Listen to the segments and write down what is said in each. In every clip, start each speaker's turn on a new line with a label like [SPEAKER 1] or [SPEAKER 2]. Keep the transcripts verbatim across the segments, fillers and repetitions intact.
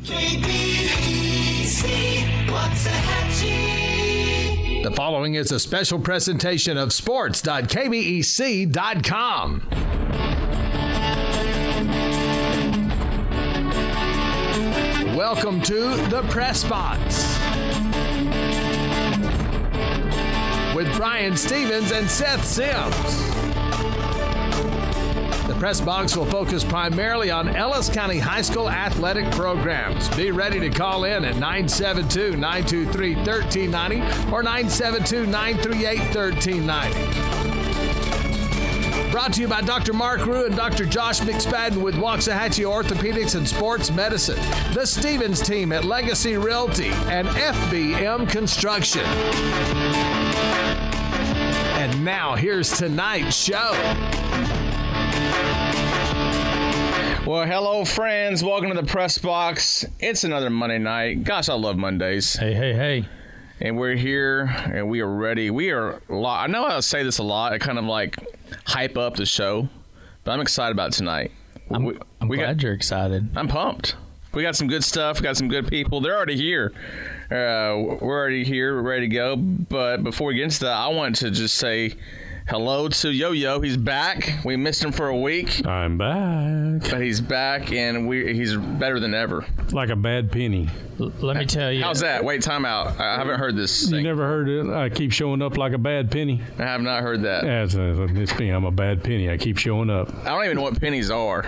[SPEAKER 1] K B E C Waxahachie.
[SPEAKER 2] The following is a special presentation of sports dot k b e c dot com. Welcome to the Press Box with Brian Stevens and Seth Sims. The Press Box will focus primarily on Ellis County High School athletic programs. Be ready to call in at nine seven two, nine two three, one three nine zero or nine seven two, nine three eight, one three nine zero. Brought to you by Doctor Mark Rue and Doctor Josh McSpadden with Waxahachie Orthopedics and Sports Medicine, the Stevens team at Legacy Realty, and F B M Construction. And now here's tonight's show.
[SPEAKER 3] Well, hello, friends. Welcome to the Press Box. It's another Monday night. Gosh, I love Mondays.
[SPEAKER 4] Hey, hey, hey.
[SPEAKER 3] And we're here, and we are ready. We are a lot. I know I say this a lot. I kind of like hype up the show, but I'm excited about tonight.
[SPEAKER 4] I'm,
[SPEAKER 3] we,
[SPEAKER 4] I'm
[SPEAKER 3] we
[SPEAKER 4] glad
[SPEAKER 3] got,
[SPEAKER 4] you're excited.
[SPEAKER 3] I'm pumped. We got some good stuff. We got some good people. They're already here. Uh, we're already here. We're ready to go. But before we get into that, I want to just say hello to Yo-Yo. He's back. We missed him for a week.
[SPEAKER 5] I'm back.
[SPEAKER 3] But he's back, and we he's better than ever.
[SPEAKER 5] Like a bad penny.
[SPEAKER 4] L- let me tell you.
[SPEAKER 3] How's that? Wait, time out. I haven't heard this
[SPEAKER 5] You
[SPEAKER 3] thing.
[SPEAKER 5] never heard it? I keep showing up like a bad penny.
[SPEAKER 3] I have not heard that.
[SPEAKER 5] That's uh, it's me. I'm a bad penny. I keep showing up.
[SPEAKER 3] I don't even know what pennies are.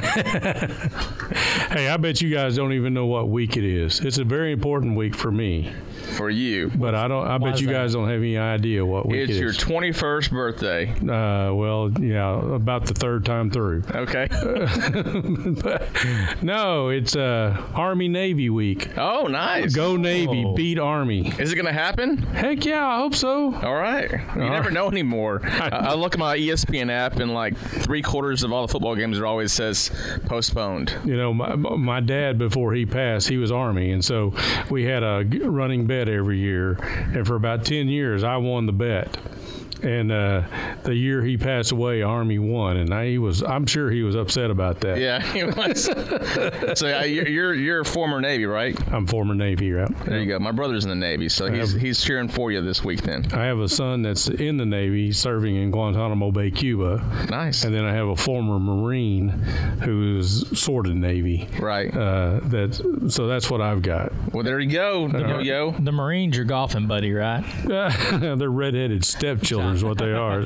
[SPEAKER 5] Hey, I bet you guys don't even know what week it is. It's a very important week for me.
[SPEAKER 3] For you.
[SPEAKER 5] But I don't. I
[SPEAKER 4] Why
[SPEAKER 5] bet
[SPEAKER 4] is
[SPEAKER 5] you
[SPEAKER 4] that?
[SPEAKER 5] guys don't have any idea what week
[SPEAKER 3] It's
[SPEAKER 5] it
[SPEAKER 3] your
[SPEAKER 5] is.
[SPEAKER 3] twenty-first birthday.
[SPEAKER 5] Uh, well, yeah, about the third time through.
[SPEAKER 3] Okay.
[SPEAKER 5] No, it's uh, Army Navy week.
[SPEAKER 3] Oh, nice.
[SPEAKER 5] Go Navy,
[SPEAKER 4] Oh.
[SPEAKER 5] beat Army.
[SPEAKER 3] Is it going to happen?
[SPEAKER 5] Heck yeah, I hope so.
[SPEAKER 3] All right. You never
[SPEAKER 5] right.
[SPEAKER 3] know anymore. I, I look at my E S P N app, and like three quarters of all the football games, it always says postponed.
[SPEAKER 5] You know, my, my dad, before he passed, he was Army, and so we had a g- running bet every year, and for about ten years, I won the bet. And uh, the year he passed away, Army won, and I, he was. I'm sure he was upset about that.
[SPEAKER 3] Yeah, he was. So uh, you're, you're you're former Navy, right?
[SPEAKER 5] I'm former Navy, right?
[SPEAKER 3] There you go. My brother's in the Navy, so he's he's cheering for you this week. Then
[SPEAKER 5] I have a son that's in the Navy, serving in Guantanamo Bay, Cuba.
[SPEAKER 3] nice.
[SPEAKER 5] And then I have a former Marine who's sort of Navy.
[SPEAKER 3] Right.
[SPEAKER 5] Uh, that so that's what I've got.
[SPEAKER 3] Well, there you go. Yo yo.
[SPEAKER 4] The Marines, your golfing buddy, right?
[SPEAKER 5] They're redheaded stepchildren, is what they are.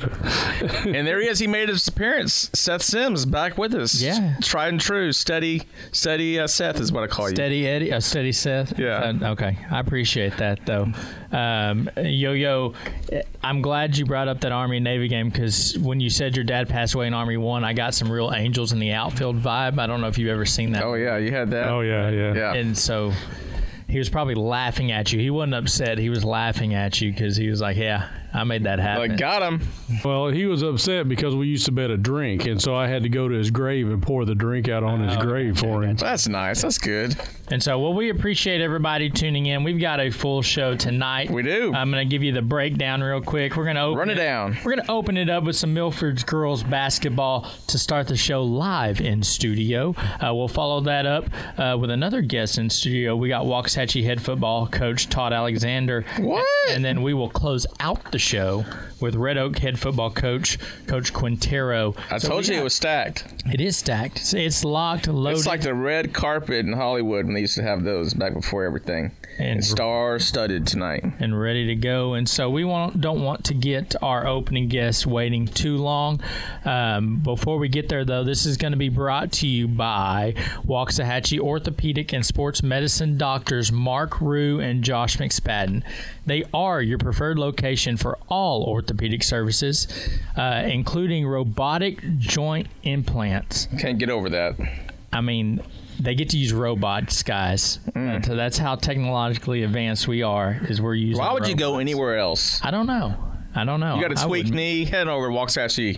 [SPEAKER 3] And there he is. He made his appearance. Seth Sims back with us.
[SPEAKER 4] Yeah.
[SPEAKER 3] Tried and true. Steady, steady uh, Seth is what I call you.
[SPEAKER 4] Steady Eddie, uh, steady Seth.
[SPEAKER 3] Yeah.
[SPEAKER 4] Uh, okay, I appreciate that though. Um, Yo-Yo, I'm glad you brought up that Army Navy game because when you said your dad passed away in Army One, I got some real Angels in the Outfield vibe. I don't know if you've ever seen that.
[SPEAKER 3] Oh yeah, you had that.
[SPEAKER 5] Oh yeah, yeah.
[SPEAKER 3] Yeah.
[SPEAKER 4] And so he was probably laughing at you. He wasn't upset. He was laughing at you because he was like, yeah, I made that happen.
[SPEAKER 3] Like, got him.
[SPEAKER 5] Well, he was upset because we used to bet a drink, and so I had to go to his grave and pour the drink out on his
[SPEAKER 4] Oh,
[SPEAKER 5] grave
[SPEAKER 4] gotcha,
[SPEAKER 5] for him.
[SPEAKER 3] That's nice. That's good.
[SPEAKER 4] And so, well, we appreciate everybody tuning in. We've got a full show tonight.
[SPEAKER 3] We do.
[SPEAKER 4] I'm going to give you the breakdown real quick. We're going to open
[SPEAKER 3] Run it down.
[SPEAKER 4] We're going to open it up with some Milford's girls basketball to start the show live in studio. Uh, we'll follow that up uh, with another guest in studio. We got Waxahachie head football coach Todd Alexander.
[SPEAKER 3] What?
[SPEAKER 4] And then we will close out the show with Red Oak head football coach Coach Quintero.
[SPEAKER 3] I
[SPEAKER 4] So
[SPEAKER 3] told
[SPEAKER 4] we
[SPEAKER 3] you it
[SPEAKER 4] got-
[SPEAKER 3] was stacked.
[SPEAKER 4] It is stacked. It's, it's locked, loaded.
[SPEAKER 3] It's like the red carpet in Hollywood when they used to have those back before everything.
[SPEAKER 4] And-
[SPEAKER 3] And star-studded tonight.
[SPEAKER 4] and ready to go. And so we want, don't want to get our opening guests waiting too long. Um, before we get there, though, this is going to be brought to you by Waxahachie Orthopedic and Sports Medicine doctors Mark Rue and Josh McSpadden. They are your preferred location for all orthopedic services, uh, including robotic joint implants.
[SPEAKER 3] Can't get over that.
[SPEAKER 4] I mean, they get to use robots, guys.
[SPEAKER 3] Mm.
[SPEAKER 4] So that's how technologically advanced we are, is we're using
[SPEAKER 3] Why would you go
[SPEAKER 4] robots.
[SPEAKER 3] anywhere else?
[SPEAKER 4] I don't know. I don't know.
[SPEAKER 3] You got a
[SPEAKER 4] I
[SPEAKER 3] tweaked
[SPEAKER 4] wouldn't.
[SPEAKER 3] knee, head over to Waxahachie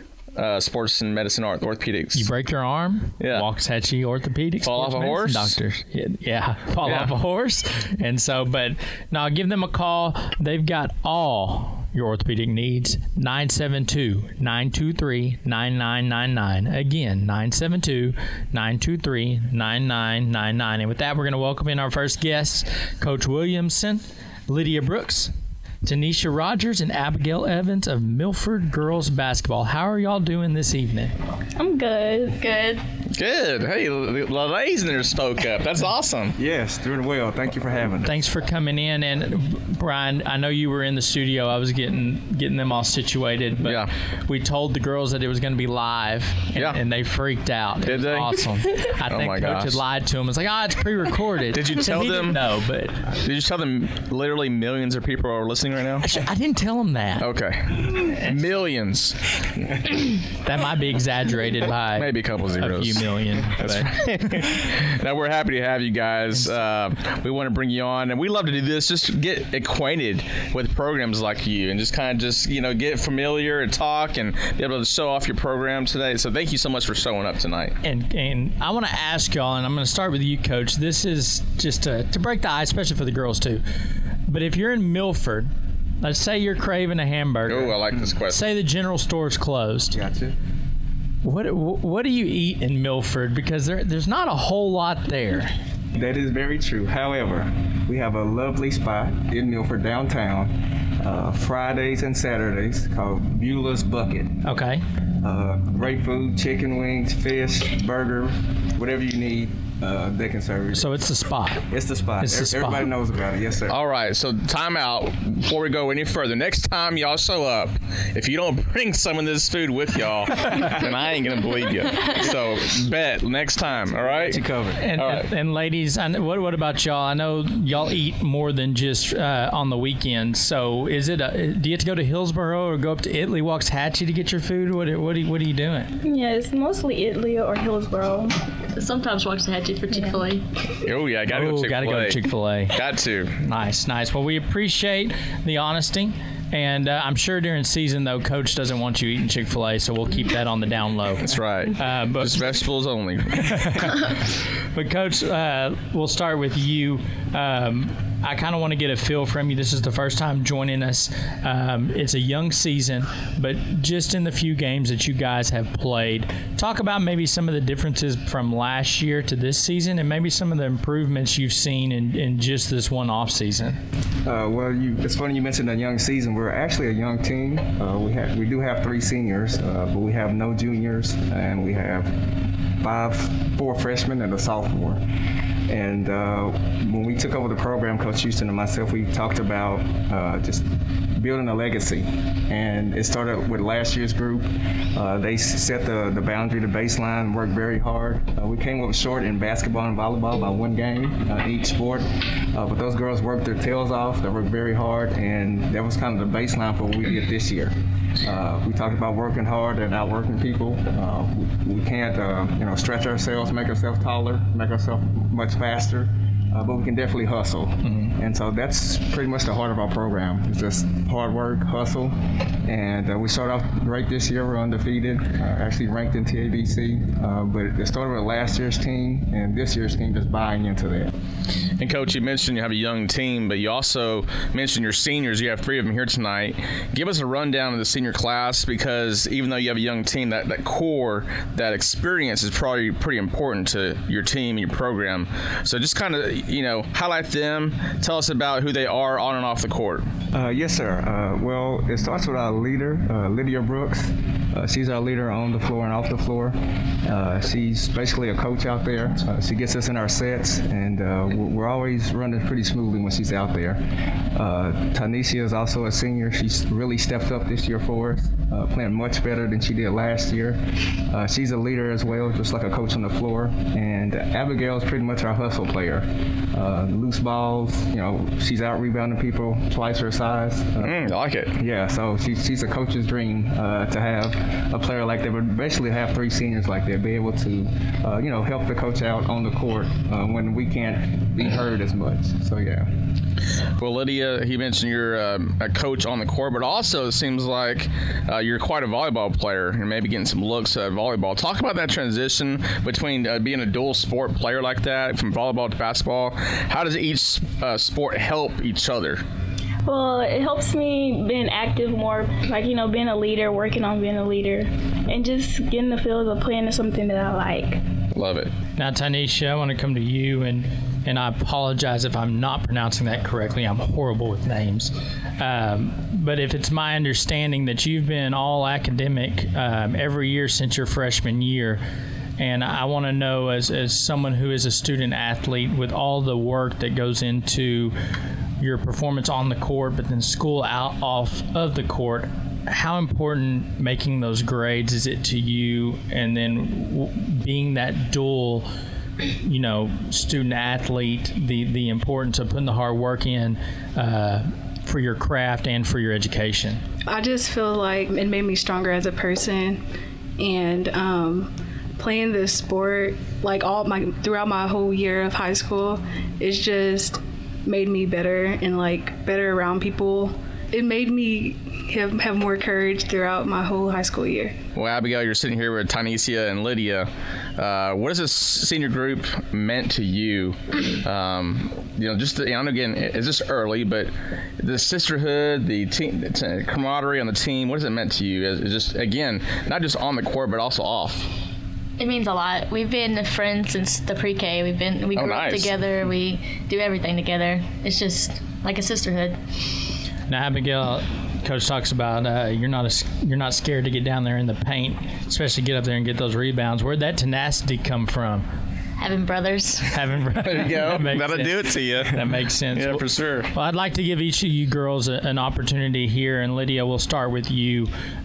[SPEAKER 3] uh, Sports and Medicine Orth- Orthopedics.
[SPEAKER 4] You break your arm,
[SPEAKER 3] Yeah.
[SPEAKER 4] Waxahachie Orthopedics.
[SPEAKER 3] Fall off
[SPEAKER 4] Sports
[SPEAKER 3] a
[SPEAKER 4] Medicine
[SPEAKER 3] horse?
[SPEAKER 4] Doctors. Yeah, yeah, fall
[SPEAKER 3] Yeah.
[SPEAKER 4] off a horse. And so, but now give them a call. They've got all your orthopedic needs. nine seven two, nine two three, nine nine nine nine. Again, nine seven two, nine two three, nine nine nine nine. And with that, we're going to welcome in our first guests, Coach Williamson, Lydia Brooks, Tanisha Rogers, and Abigail Evans of Milford Girls Basketball. How are y'all doing this evening?
[SPEAKER 6] I'm good. Good.
[SPEAKER 3] Good. Hey, the ladies in there spoke up. That's awesome.
[SPEAKER 7] Yes, doing well. Thank you for having us.
[SPEAKER 4] Thanks for coming in. And Brian, I know you were in the studio. I was getting getting them all situated, but
[SPEAKER 3] Yeah.
[SPEAKER 4] we told the girls that it was going to be live, and,
[SPEAKER 3] Yeah.
[SPEAKER 4] and they freaked out.
[SPEAKER 3] Did
[SPEAKER 4] it was
[SPEAKER 3] they?
[SPEAKER 4] Awesome. I
[SPEAKER 3] Oh
[SPEAKER 4] think
[SPEAKER 3] my
[SPEAKER 4] Coach
[SPEAKER 3] gosh.
[SPEAKER 4] had lied to him. It's like, oh, it's pre-recorded.
[SPEAKER 3] Did you
[SPEAKER 4] And
[SPEAKER 3] tell
[SPEAKER 4] he didn't
[SPEAKER 3] them-
[SPEAKER 4] No, but
[SPEAKER 3] Did you tell them literally millions of people are listening right now?
[SPEAKER 4] I, sh- I didn't tell him that.
[SPEAKER 3] Okay. Millions.
[SPEAKER 4] That might be exaggerated by
[SPEAKER 3] Maybe a couple
[SPEAKER 4] a
[SPEAKER 3] zeros.
[SPEAKER 4] few million. but-
[SPEAKER 3] Now, we're happy to have you guys. Uh, we want to bring you on, and we love to do this. Just get acquainted with programs like you, and just kind of just, you know, get familiar and talk and be able to show off your program today. So thank you so much for showing up tonight.
[SPEAKER 4] And, and I want to ask y'all, and I'm going to start with you, Coach. This is just to, to break the ice, especially for the girls, too. But if you're in Milford, let's say you're craving a hamburger.
[SPEAKER 3] Oh, I like this question.
[SPEAKER 4] Say the general store's closed.
[SPEAKER 7] Gotcha.
[SPEAKER 4] What what do you eat in Milford? Because there there's not a whole lot there.
[SPEAKER 7] That is very true. However, we have a lovely spot in Milford downtown, uh, Fridays and Saturdays, called Beulah's Bucket.
[SPEAKER 4] Okay.
[SPEAKER 7] Uh, great food, chicken wings, fish, burger, whatever you need, uh, they can serve you.
[SPEAKER 4] So it's the spot.
[SPEAKER 7] It's the spot.
[SPEAKER 4] It's the
[SPEAKER 7] Ev-
[SPEAKER 4] spot.
[SPEAKER 7] Everybody knows about it. Yes, sir.
[SPEAKER 3] All right, so time out before we go any further. Next time y'all show up, if you don't bring some of this food with y'all, then I ain't gonna believe you. So bet next time. All right.
[SPEAKER 7] You covered.
[SPEAKER 4] And,
[SPEAKER 3] All right.
[SPEAKER 4] and, and ladies, I know, what what about y'all? I know y'all eat more than just uh, on the weekends. So is it? A, do you have to go to Hillsborough or go up to Italy Waxahachie to get your food? What what are you, what are you doing?
[SPEAKER 6] Yeah, it's mostly Italy or Hillsborough.
[SPEAKER 8] Sometimes Waxahachie for Chick-fil-A.
[SPEAKER 3] Oh yeah, gotta
[SPEAKER 4] Oh,
[SPEAKER 3] go Chick-fil-A.
[SPEAKER 4] gotta go to Chick-fil-A.
[SPEAKER 3] Got to.
[SPEAKER 4] Nice, nice. Well, we appreciate the honesty. And uh, I'm sure during season, though, Coach doesn't want you eating Chick-fil-A, so we'll keep that on the down low.
[SPEAKER 3] That's right.
[SPEAKER 4] Uh, but,
[SPEAKER 3] Just vegetables only.
[SPEAKER 4] but, Coach, uh, we'll start with you. Um, I kind of want to get a feel from you. This is the first time joining us. Um, it's a young season, but just in the few games that you guys have played, talk about maybe some of the differences from last year to this season and maybe some of the improvements you've seen in, in just this one off season.
[SPEAKER 7] Uh, well, you, it's funny you mentioned a young season. We're actually a young team. Uh, we have we do have three seniors, uh, but we have no juniors, and we have five, four freshmen and a sophomore. And uh, when we took over the program, Coach Houston and myself, we talked about uh, just building a legacy. And it started with last year's group. Uh, they set the, the boundary, the baseline, worked very hard. Uh, we came up short in basketball and volleyball by one game uh, each sport. Uh, but those girls worked their tails off. They worked very hard, and that was kind of the baseline for what we did this year. Uh, we talked about working hard and outworking people. Uh, we, we can't, uh, you know, stretch ourselves, make ourselves taller, make ourselves much faster, uh, but we can definitely hustle. Mm-hmm. And so that's pretty much the heart of our program. It's just hard work, hustle, and uh, we started off great this year. We're undefeated, uh, actually ranked in T A B C, uh, but it started with last year's team, and this year's team just buying into that.
[SPEAKER 3] And Coach, you mentioned you have a young team, but you also mentioned your seniors. You have three of them here tonight. Give us a rundown of the senior class, because even though you have a young team, that, that core, that experience is probably pretty important to your team and your program. So just kind of, you know, highlight them. Tell us about who they are on and off the court.
[SPEAKER 7] Uh, yes, sir. Uh, well, it starts with our leader, uh, Lydia Brooks. Uh, she's our leader on the floor and off the floor. Uh, she's basically a coach out there. Uh, she gets us in our sets, and uh, we're always running pretty smoothly when she's out there. Uh, Tanisha is also a senior. She's really stepped up this year for us, uh, playing much better than she did last year. Uh, she's a leader as well, just like a coach on the floor. And Abigail is pretty much our hustle player. Uh, loose balls, you know, she's out rebounding people twice her size. Uh,
[SPEAKER 3] Mm, I like it.
[SPEAKER 7] Yeah, so she, she's a coach's dream uh, to have a player like that, but basically have three seniors like that, be able to, uh, you know, help the coach out on the court uh, when we can't be heard as much. So, yeah.
[SPEAKER 3] Well, Lydia, he mentioned you're um, a coach on the court, but also it seems like uh, you're quite a volleyball player and maybe getting some looks at volleyball. Talk about that transition between uh, being a dual sport player like that, from volleyball to basketball. How does each uh, sport help each other?
[SPEAKER 6] Well, it helps me being active more, like, you know, being a leader, working on being a leader, and just getting the feel of playing is something that I like.
[SPEAKER 3] Love it.
[SPEAKER 4] Now, Tanisha, I want to come to you, and, and I apologize if I'm not pronouncing that correctly. I'm horrible with names. Um, but if it's my understanding that you've been all academic um, every year since your freshman year, and I want to know, as, as someone who is a student athlete, with all the work that goes into your performance on the court, but then school out off of the court, how important making those grades is it to you? And then w- being that dual, you know, student athlete, the, the importance of putting the hard work in uh, for your craft and for your education.
[SPEAKER 9] I just feel like it made me stronger as a person, and um, playing this sport, like all my throughout my whole year of high school, it's just made me better and like better around people. It made me have, have more courage throughout my whole high school year.
[SPEAKER 3] Well, Abigail, you're sitting here with Tanisha and Lydia. Uh, what has this senior group meant to you? Um, you know, just the, you know, again, it's just early, but the sisterhood, the team, the t- camaraderie on the team. What has it meant to you? It's just again, not just on the court, but also off.
[SPEAKER 8] It means a lot. We've been friends since the pre-K. We've been we
[SPEAKER 3] Oh,
[SPEAKER 8] grew up
[SPEAKER 3] nice.
[SPEAKER 8] together. We do everything together. It's just like a sisterhood.
[SPEAKER 4] Now, Abigail, Coach talks about uh, you're not a, you're not scared to get down there in the paint, especially get up there and get those rebounds. Where'd that tenacity come from?
[SPEAKER 8] Having brothers.
[SPEAKER 4] Having
[SPEAKER 3] There you go.
[SPEAKER 4] That makes
[SPEAKER 3] That'll
[SPEAKER 4] sense.
[SPEAKER 3] do it to you.
[SPEAKER 4] That makes sense.
[SPEAKER 3] Yeah, for sure.
[SPEAKER 4] Well, I'd like to give each of you girls a, an opportunity here, and Lydia, we'll start with you.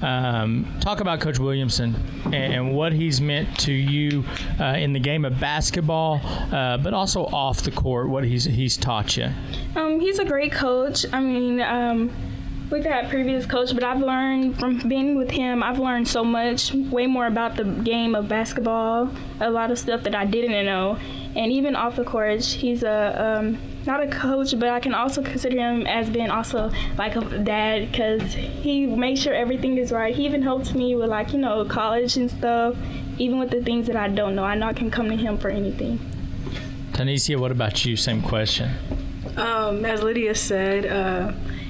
[SPEAKER 4] Um, talk about Coach Williamson and, and what he's meant to you uh, in the game of basketball, uh, but also off the court, what he's he's taught you.
[SPEAKER 6] Um, he's a great coach. I mean, um, we've had previous coach, but I've learned from being with him, I've learned so much, way more about the game of basketball, a lot of stuff that I didn't know. And even off the court, he's a um, not a coach, but I can also consider him as being also like a dad, because he makes sure everything is right. He even helps me with, like, you know, college and stuff, even with the things that I don't know. I know I can come to him for anything.
[SPEAKER 4] Tanisha, what about you? Same question.
[SPEAKER 9] Um, as Lydia said, uh,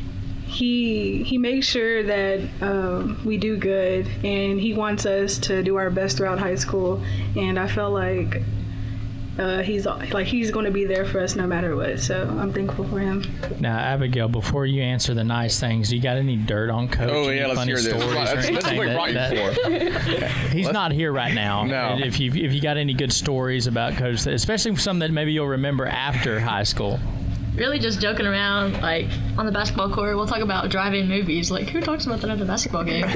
[SPEAKER 9] he he makes sure that um, we do good, and he wants us to do our best throughout high school. And I feel like uh, he's like he's going to be there for us no matter what. So I'm thankful for him.
[SPEAKER 4] Now, Abigail, before you answer the nice things, you got any dirt on Coach?
[SPEAKER 3] Oh,
[SPEAKER 4] Any
[SPEAKER 3] yeah, let's
[SPEAKER 4] funny
[SPEAKER 3] hear this.
[SPEAKER 4] stories or
[SPEAKER 3] That's, that's what
[SPEAKER 4] anything
[SPEAKER 3] we
[SPEAKER 4] that-
[SPEAKER 3] brought you
[SPEAKER 4] that-
[SPEAKER 3] for.
[SPEAKER 4] He's not here right now.
[SPEAKER 3] No.
[SPEAKER 4] If you if you got any good stories about Coach, that- especially some that maybe you'll remember after high school.
[SPEAKER 8] Really just joking around, like, on the basketball court. We'll talk about drive-in movies. Like, who talks about that at the basketball game?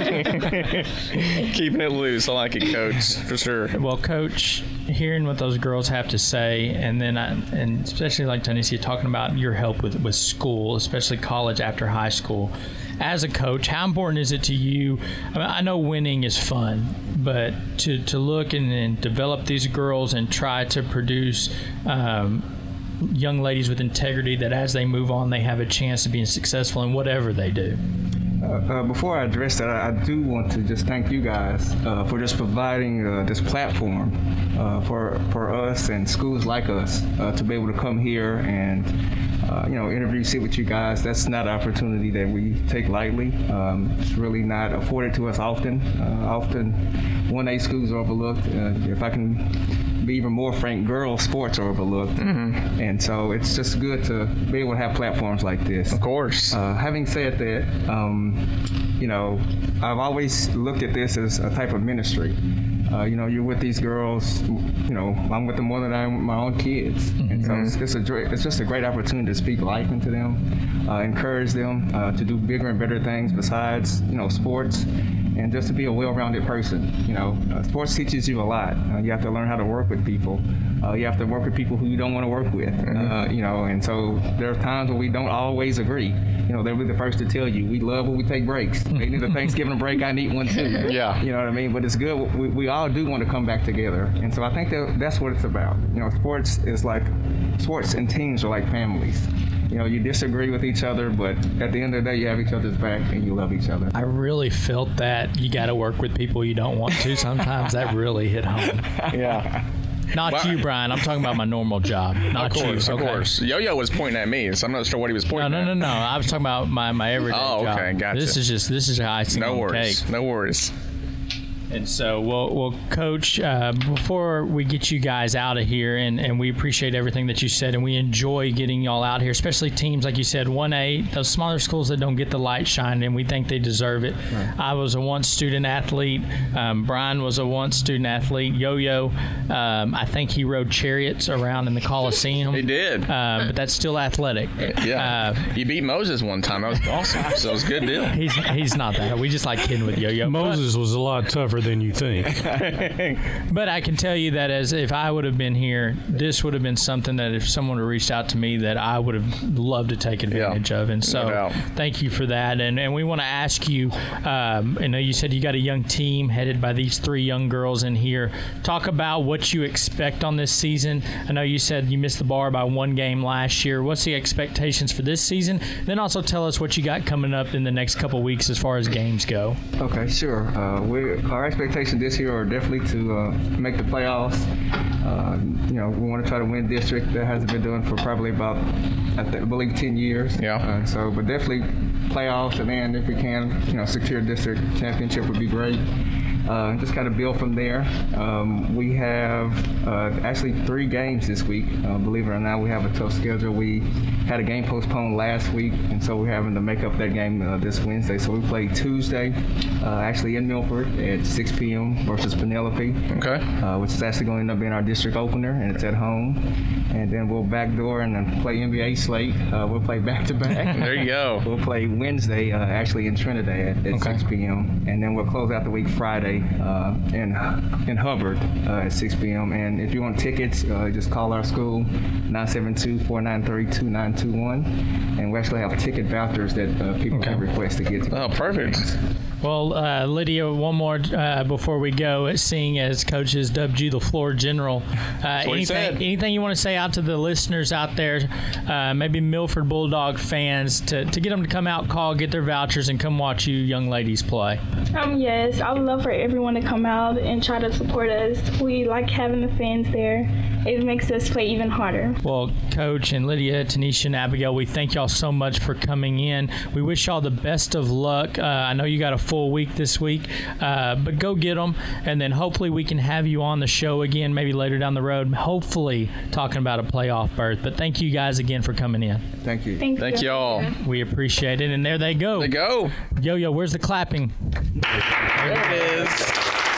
[SPEAKER 3] Keeping it loose. I like it, Coach, for sure.
[SPEAKER 4] Well, Coach, hearing what those girls have to say, and then I, and especially like Tanisha talking about your help with with school, especially college after high school. As a coach, how important is it to you? I mean, I know winning is fun, but to to look and, and develop these girls and try to produce um, young ladies with integrity that as they move on, they have a chance of being successful in whatever they do.
[SPEAKER 7] Uh, uh, before I address that, I, I do want to just thank you guys uh, for just providing uh, this platform uh, for for us and schools like us uh, to be able to come here and uh, you know interview, sit with you guys. That's not an opportunity that we take lightly. Um, it's really not afforded to us often. Uh, often, one A schools are overlooked. Uh, if I can be even more frank, girls sports are overlooked, mm-hmm. and so it's just good to be able to have platforms like this.
[SPEAKER 3] Of course.
[SPEAKER 7] Uh, having said that, um, you know, I've always looked at this as a type of ministry. Uh, you know, you're with these girls. You know, I'm with them more than I am with my own kids, mm-hmm. and so it's just a great, it's just a great opportunity to speak life into them, uh, encourage them uh, to do bigger and better things besides, you know, sports, and just to be a well-rounded person. You know, uh, sports teaches you a lot. Uh, you have to learn how to work with people. Uh, you have to work with people who you don't want to work with. Mm-hmm. Uh, you know, and so there are times when we don't always agree. You know, they'll be the first to tell you, we love when we take breaks. They need a Thanksgiving break, I need one too.
[SPEAKER 3] Yeah.
[SPEAKER 7] You know what I mean? But it's good. We, we all do want to come back together. And so I think that that's what it's about. You know, sports is like, sports and teams are like families. You know, you disagree with each other, but at the end of the day, you have each other's back and you love each other.
[SPEAKER 4] I really felt that you got to work with people you don't want to. Sometimes that really hit home.
[SPEAKER 3] Yeah.
[SPEAKER 4] Not
[SPEAKER 3] Well,
[SPEAKER 4] you, Brian. I'm talking about my normal job. Not
[SPEAKER 3] Of course,
[SPEAKER 4] you.
[SPEAKER 3] of
[SPEAKER 4] okay?
[SPEAKER 3] course. Yo-Yo was pointing at me, so I'm not sure what he was
[SPEAKER 4] No,
[SPEAKER 3] pointing
[SPEAKER 4] no,
[SPEAKER 3] at.
[SPEAKER 4] no, no. I was talking about my, my everyday
[SPEAKER 3] Oh,
[SPEAKER 4] job.
[SPEAKER 3] okay, gotcha.
[SPEAKER 4] This is just this is icing
[SPEAKER 3] No
[SPEAKER 4] on the
[SPEAKER 3] worries.
[SPEAKER 4] cake.
[SPEAKER 3] No worries.
[SPEAKER 4] And so, well, well, Coach, uh, before we get you guys out of here, and, and we appreciate everything that you said, and we enjoy getting y'all out here, especially teams, like you said, one A, those smaller schools that don't get the light shined, and we think they deserve it. Right. I was a once student athlete. Um, Brian was a once student athlete. Yo-Yo, um, I think he rode chariots around in the Coliseum.
[SPEAKER 3] He did.
[SPEAKER 4] Uh, but that's still athletic.
[SPEAKER 3] Yeah.
[SPEAKER 4] Uh,
[SPEAKER 3] you beat Moses one time. That was awesome. So it was a good deal.
[SPEAKER 4] he's, he's not that. We just like kidding with Yo-Yo.
[SPEAKER 5] Moses was a lot tougher than you think.
[SPEAKER 4] But I can tell you that as if I would have been here, this would have been something that if someone had reached out to me that I would have loved to take advantage
[SPEAKER 3] Yeah,
[SPEAKER 4] of. And so
[SPEAKER 3] no doubt.
[SPEAKER 4] thank you for that. And and we want to ask you, um, I know you said you got a young team headed by these three young girls in here. Talk about what you expect on this season. I know you said you missed the bar by one game last year. What's the expectations for this season? Then also tell us what you got coming up in the next couple weeks as far as games go.
[SPEAKER 7] Okay, sure. Uh, we our expectation this year are definitely to uh, make the playoffs. Uh, you know, we want to try to win district. That hasn't been done for probably about, I, th- I believe, ten years.
[SPEAKER 3] Yeah.
[SPEAKER 7] Uh, so, but definitely playoffs, and then if we can, you know, secure district championship would be great. Uh, just kind of build from there. Um, we have uh, actually three games this week. Uh, believe it or not, we have a tough schedule. We had a game postponed last week, and so we're having to make up that game uh, this Wednesday. So we play Tuesday, uh, actually in Milford at six p.m. versus Penelope.
[SPEAKER 3] Okay.
[SPEAKER 7] Uh, which is actually going to end up being our district opener, and it's at home. And then we'll backdoor and then play N B A slate. Uh, we'll play back-to-back.
[SPEAKER 3] There you go.
[SPEAKER 7] We'll play Wednesday, uh, actually in Trinidad at
[SPEAKER 3] Okay.
[SPEAKER 7] six p.m. And then we'll close out the week Friday uh, in in Hubbard uh, at six p.m. And if you want tickets, uh, just call our school, nine seven two, four nine three, two nine two one. And we actually have ticket vouchers that uh, people
[SPEAKER 4] Okay.
[SPEAKER 7] can request to get to.
[SPEAKER 3] Oh, perfect.
[SPEAKER 4] Well, uh, Lydia, one more uh, before we go. Seeing as Coach has dubbed you the floor general, uh,
[SPEAKER 3] what he
[SPEAKER 4] anything,
[SPEAKER 3] said.
[SPEAKER 4] anything you want to say out to the listeners out there, uh, maybe Milford Bulldog fans, to, to get them to come out, call, get their vouchers, and come watch you young ladies play?
[SPEAKER 6] Um, yes, I would love for everyone to come out and try to support us. We like having the fans there. It makes us play even harder.
[SPEAKER 4] Well, Coach and Lydia, Tanisha, and Abigail, we thank y'all so much for coming in. We wish y'all the best of luck. Uh, I know you got a full week this week, uh, but go get them, and then hopefully we can have you on the show again maybe later down the road, hopefully talking about a playoff berth. But thank you guys again for coming in.
[SPEAKER 7] Thank you.
[SPEAKER 6] Thank,
[SPEAKER 3] Thank
[SPEAKER 6] you.
[SPEAKER 3] y'all.
[SPEAKER 4] We appreciate it, and there they go.
[SPEAKER 3] There you go.
[SPEAKER 4] Yo-Yo, where's the clapping?
[SPEAKER 3] There it is.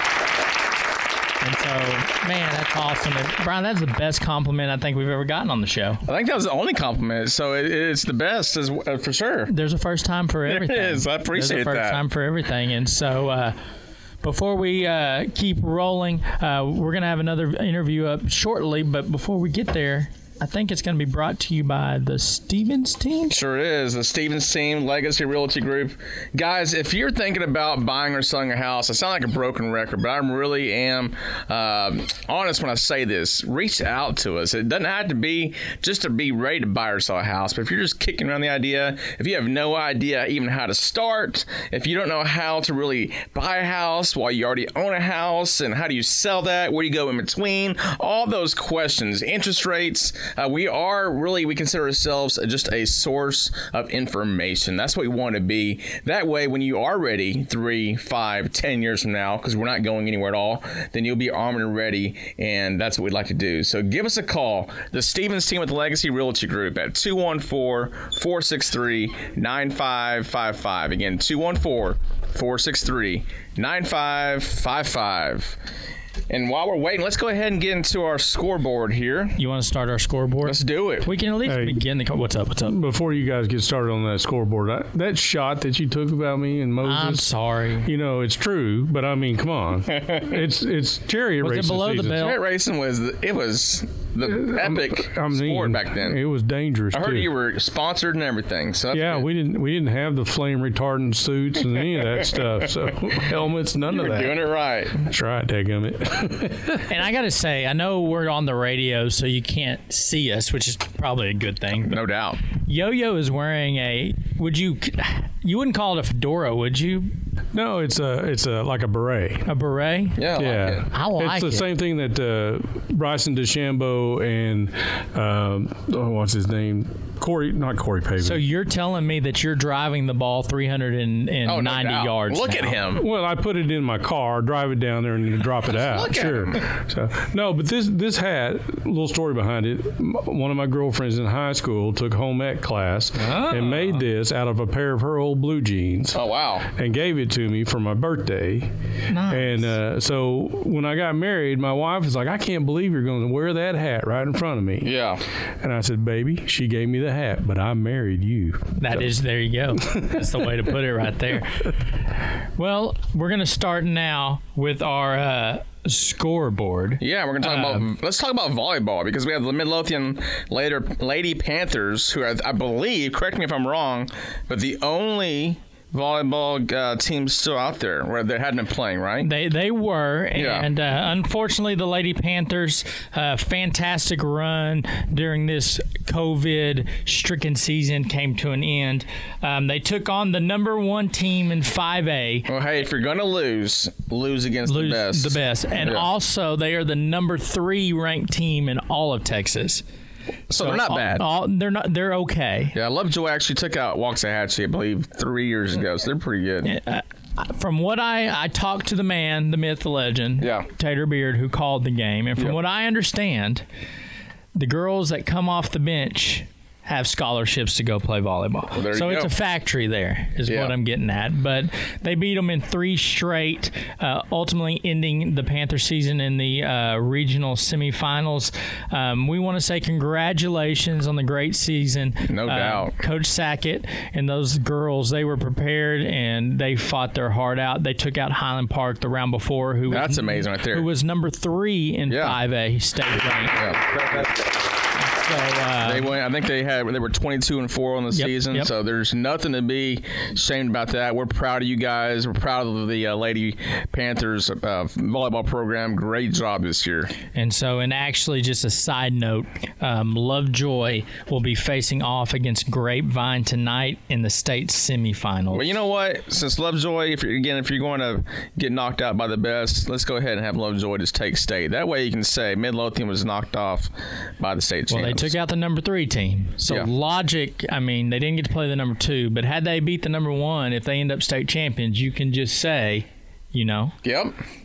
[SPEAKER 4] And so, man, that's awesome. And Brian, that's the best compliment I think we've ever gotten on the show.
[SPEAKER 3] I think that was the only compliment, so it, it's the best as, uh, for sure.
[SPEAKER 4] There's a first time for
[SPEAKER 3] There
[SPEAKER 4] everything.
[SPEAKER 3] is. I appreciate
[SPEAKER 4] There's a first
[SPEAKER 3] that.
[SPEAKER 4] time for everything. And so, uh, before we uh, keep rolling, uh, we're going to have another interview up shortly. But before we get there, I think it's going to be brought to you by the Stevens team.
[SPEAKER 3] Sure is. The Stevens Team, Legacy Realty Group. Guys, if you're thinking about buying or selling a house, I sound like a broken record, but I really am uh, honest when I say this. Reach out to us. It doesn't have to be just to be ready to buy or sell a house, but if you're just kicking around the idea, if you have no idea even how to start, if you don't know how to really buy a house while you already own a house, and how do you sell that, where do you go in between, all those questions, interest rates, Uh, we are really, we consider ourselves just a source of information. That's what we want to be. That way, when you are ready three, five, ten years from now, because we're not going anywhere at all, then you'll be armed and ready, and that's what we'd like to do. So give us a call. The Stevens Team with the Legacy Realty Group at two one four, four six three, nine five five five. Again, two one four, four six three, nine five five five. And while we're waiting, let's go ahead and get into our scoreboard here.
[SPEAKER 4] You want to start our scoreboard?
[SPEAKER 3] Let's do it.
[SPEAKER 4] We can at least
[SPEAKER 5] Hey.
[SPEAKER 4] begin the. What's up? What's up?
[SPEAKER 5] Before you guys get started on that scoreboard, I, that shot that you took about me and Moses,
[SPEAKER 4] I'm sorry.
[SPEAKER 5] you know, it's true, but I mean, come on. it's it's chariot
[SPEAKER 4] Was it
[SPEAKER 5] racing
[SPEAKER 4] below the
[SPEAKER 5] season.
[SPEAKER 4] belt?
[SPEAKER 3] Chariot racing was the, it was the epic
[SPEAKER 5] I mean,
[SPEAKER 3] sport back then.
[SPEAKER 5] It was dangerous,
[SPEAKER 3] I heard
[SPEAKER 5] too.
[SPEAKER 3] you were sponsored and everything. So that's
[SPEAKER 5] Yeah,
[SPEAKER 3] good.
[SPEAKER 5] we didn't we didn't have the flame retardant suits and any of that stuff. So helmets, none
[SPEAKER 3] You
[SPEAKER 5] of
[SPEAKER 3] were
[SPEAKER 5] that.
[SPEAKER 3] doing it right.
[SPEAKER 5] That's right, dadgummit.
[SPEAKER 4] And I got to say, I know we're on the radio, so you can't see us, which is probably a good thing.
[SPEAKER 3] No doubt.
[SPEAKER 4] Yo-Yo is wearing a. Would you? You wouldn't call it a fedora, would you?
[SPEAKER 5] No, it's a it's a like a beret.
[SPEAKER 4] A beret?
[SPEAKER 3] Yeah, I
[SPEAKER 5] Yeah,
[SPEAKER 3] like it.
[SPEAKER 4] I like
[SPEAKER 5] it's the
[SPEAKER 4] it.
[SPEAKER 5] same thing that uh, Bryson DeChambeau and um, oh, what's his name? Corey, not Corey Pavin.
[SPEAKER 4] So you're telling me that you're driving the ball three hundred ninety
[SPEAKER 3] Oh, no doubt.
[SPEAKER 4] yards
[SPEAKER 3] Look
[SPEAKER 4] now.
[SPEAKER 3] at him.
[SPEAKER 5] Well, I put it in my car, drive it down there, and drop it out.
[SPEAKER 3] Look at
[SPEAKER 5] sure. So no, but this this hat, little story behind it. m- One of my girlfriends in high school took home ec class and made this out of a pair of her old blue jeans.
[SPEAKER 3] Oh, wow.
[SPEAKER 5] And gave it to me for my birthday.
[SPEAKER 4] Nice.
[SPEAKER 5] And uh, so when I got married, my wife was like, I can't believe you're going to wear that hat right in front of me.
[SPEAKER 3] Yeah.
[SPEAKER 5] And I said, baby, she gave me the hat, but I married you.
[SPEAKER 4] That is, there you go. That's the way to put it right there. Well, we're going to start now with our uh, scoreboard.
[SPEAKER 3] Yeah, we're gonna talk
[SPEAKER 4] Um,
[SPEAKER 3] about. Let's talk about volleyball because we have the Midlothian later Lady Panthers, who are, I believe, correct me if I'm wrong, but the only volleyball uh, team still out there where they hadn't been playing, right?
[SPEAKER 4] They they were,
[SPEAKER 3] Yeah.
[SPEAKER 4] and uh, unfortunately, the Lady Panthers, uh, fantastic run during this COVID-stricken season came to an end. Um, they took on the number one team in five A.
[SPEAKER 3] Well, hey, if you're gonna lose, lose against
[SPEAKER 4] Lose
[SPEAKER 3] the best.
[SPEAKER 4] the best, and
[SPEAKER 3] Yeah.
[SPEAKER 4] also they are the number three ranked team in all of Texas.
[SPEAKER 3] So they're not
[SPEAKER 4] all-
[SPEAKER 3] bad.
[SPEAKER 4] all- they're not. They're okay.
[SPEAKER 3] Yeah, Lovejoy actually took out Waxahachie, I believe, three years ago. So they're pretty good.
[SPEAKER 4] Uh, from what I I talked to the man, the myth, the legend,
[SPEAKER 3] Yeah.
[SPEAKER 4] Tater Beard, who called the game, and from
[SPEAKER 3] Yep.
[SPEAKER 4] what I understand, the girls that come off the bench have scholarships to go play volleyball.
[SPEAKER 3] there you
[SPEAKER 4] so it's
[SPEAKER 3] go.
[SPEAKER 4] a factory there, is
[SPEAKER 3] Yeah.
[SPEAKER 4] what I'm getting at. But they beat them in three straight, uh, ultimately ending the Panther season in the uh, regional semifinals. Um, we want to say congratulations on the great season.
[SPEAKER 3] No
[SPEAKER 4] Uh,
[SPEAKER 3] doubt.
[SPEAKER 4] Coach Sackett and those girls, they were prepared and they fought their heart out. They took out Highland Park the round before, who
[SPEAKER 3] That's
[SPEAKER 4] was,
[SPEAKER 3] amazing right there.
[SPEAKER 4] who was number three in
[SPEAKER 3] Yeah.
[SPEAKER 4] five A state ranked.
[SPEAKER 3] Yeah.
[SPEAKER 4] So, uh,
[SPEAKER 3] They went. I think they had. They were twenty-two and four on the
[SPEAKER 4] Yep,
[SPEAKER 3] season.
[SPEAKER 4] yep.
[SPEAKER 3] So there's nothing to be ashamed about that. We're proud of you guys. We're proud of the uh, Lady Panthers uh, volleyball program. Great job this year.
[SPEAKER 4] And so, and actually, just a side note, um, Lovejoy will be facing off against Grapevine tonight in the state semifinals.
[SPEAKER 3] Well, you know what? Since Lovejoy, if you're, again, if you're going to get knocked out by the best, let's go ahead and have Lovejoy just take state. That way, you can say Midlothian was knocked off by the state
[SPEAKER 4] Well, they
[SPEAKER 3] champs.
[SPEAKER 4] took out the number three team. So
[SPEAKER 3] Yeah.
[SPEAKER 4] logic, I mean, they didn't get to play the number two, but had they beat the number one, if they end up state champions, you can just say, you know,
[SPEAKER 3] Yep.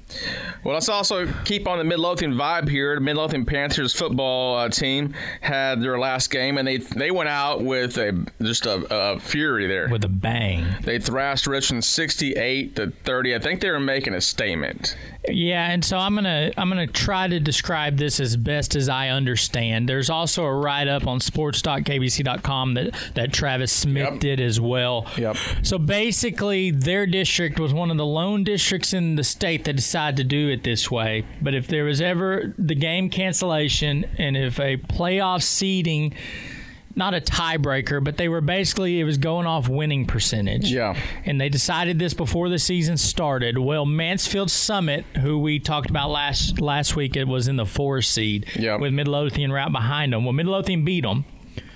[SPEAKER 3] Well, let's also keep on the Midlothian vibe here. The Midlothian Panthers football uh, team had their last game, and they they went out with a just a, a fury there.
[SPEAKER 4] with a bang.
[SPEAKER 3] They thrashed Richmond sixty-eight to thirty. I think they were making a statement.
[SPEAKER 4] Yeah, and so I'm gonna I'm gonna try to describe this as best as I understand. There's also a write up on sports dot k b c dot com that that Travis Smith
[SPEAKER 3] Yep.
[SPEAKER 4] did as well.
[SPEAKER 3] Yep.
[SPEAKER 4] So basically, their district was one of the lone districts in the state that decided to do it this way. But if there was ever the game cancellation and if a playoff seeding, not a tiebreaker, but they were basically, it was going off winning percentage.
[SPEAKER 3] Yeah.
[SPEAKER 4] And they decided this before the season started. Well, Mansfield Summit, who we talked about last last week, it was in the four seed
[SPEAKER 3] Yep.
[SPEAKER 4] with Midlothian right behind them. Well, Midlothian beat them,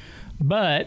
[SPEAKER 4] but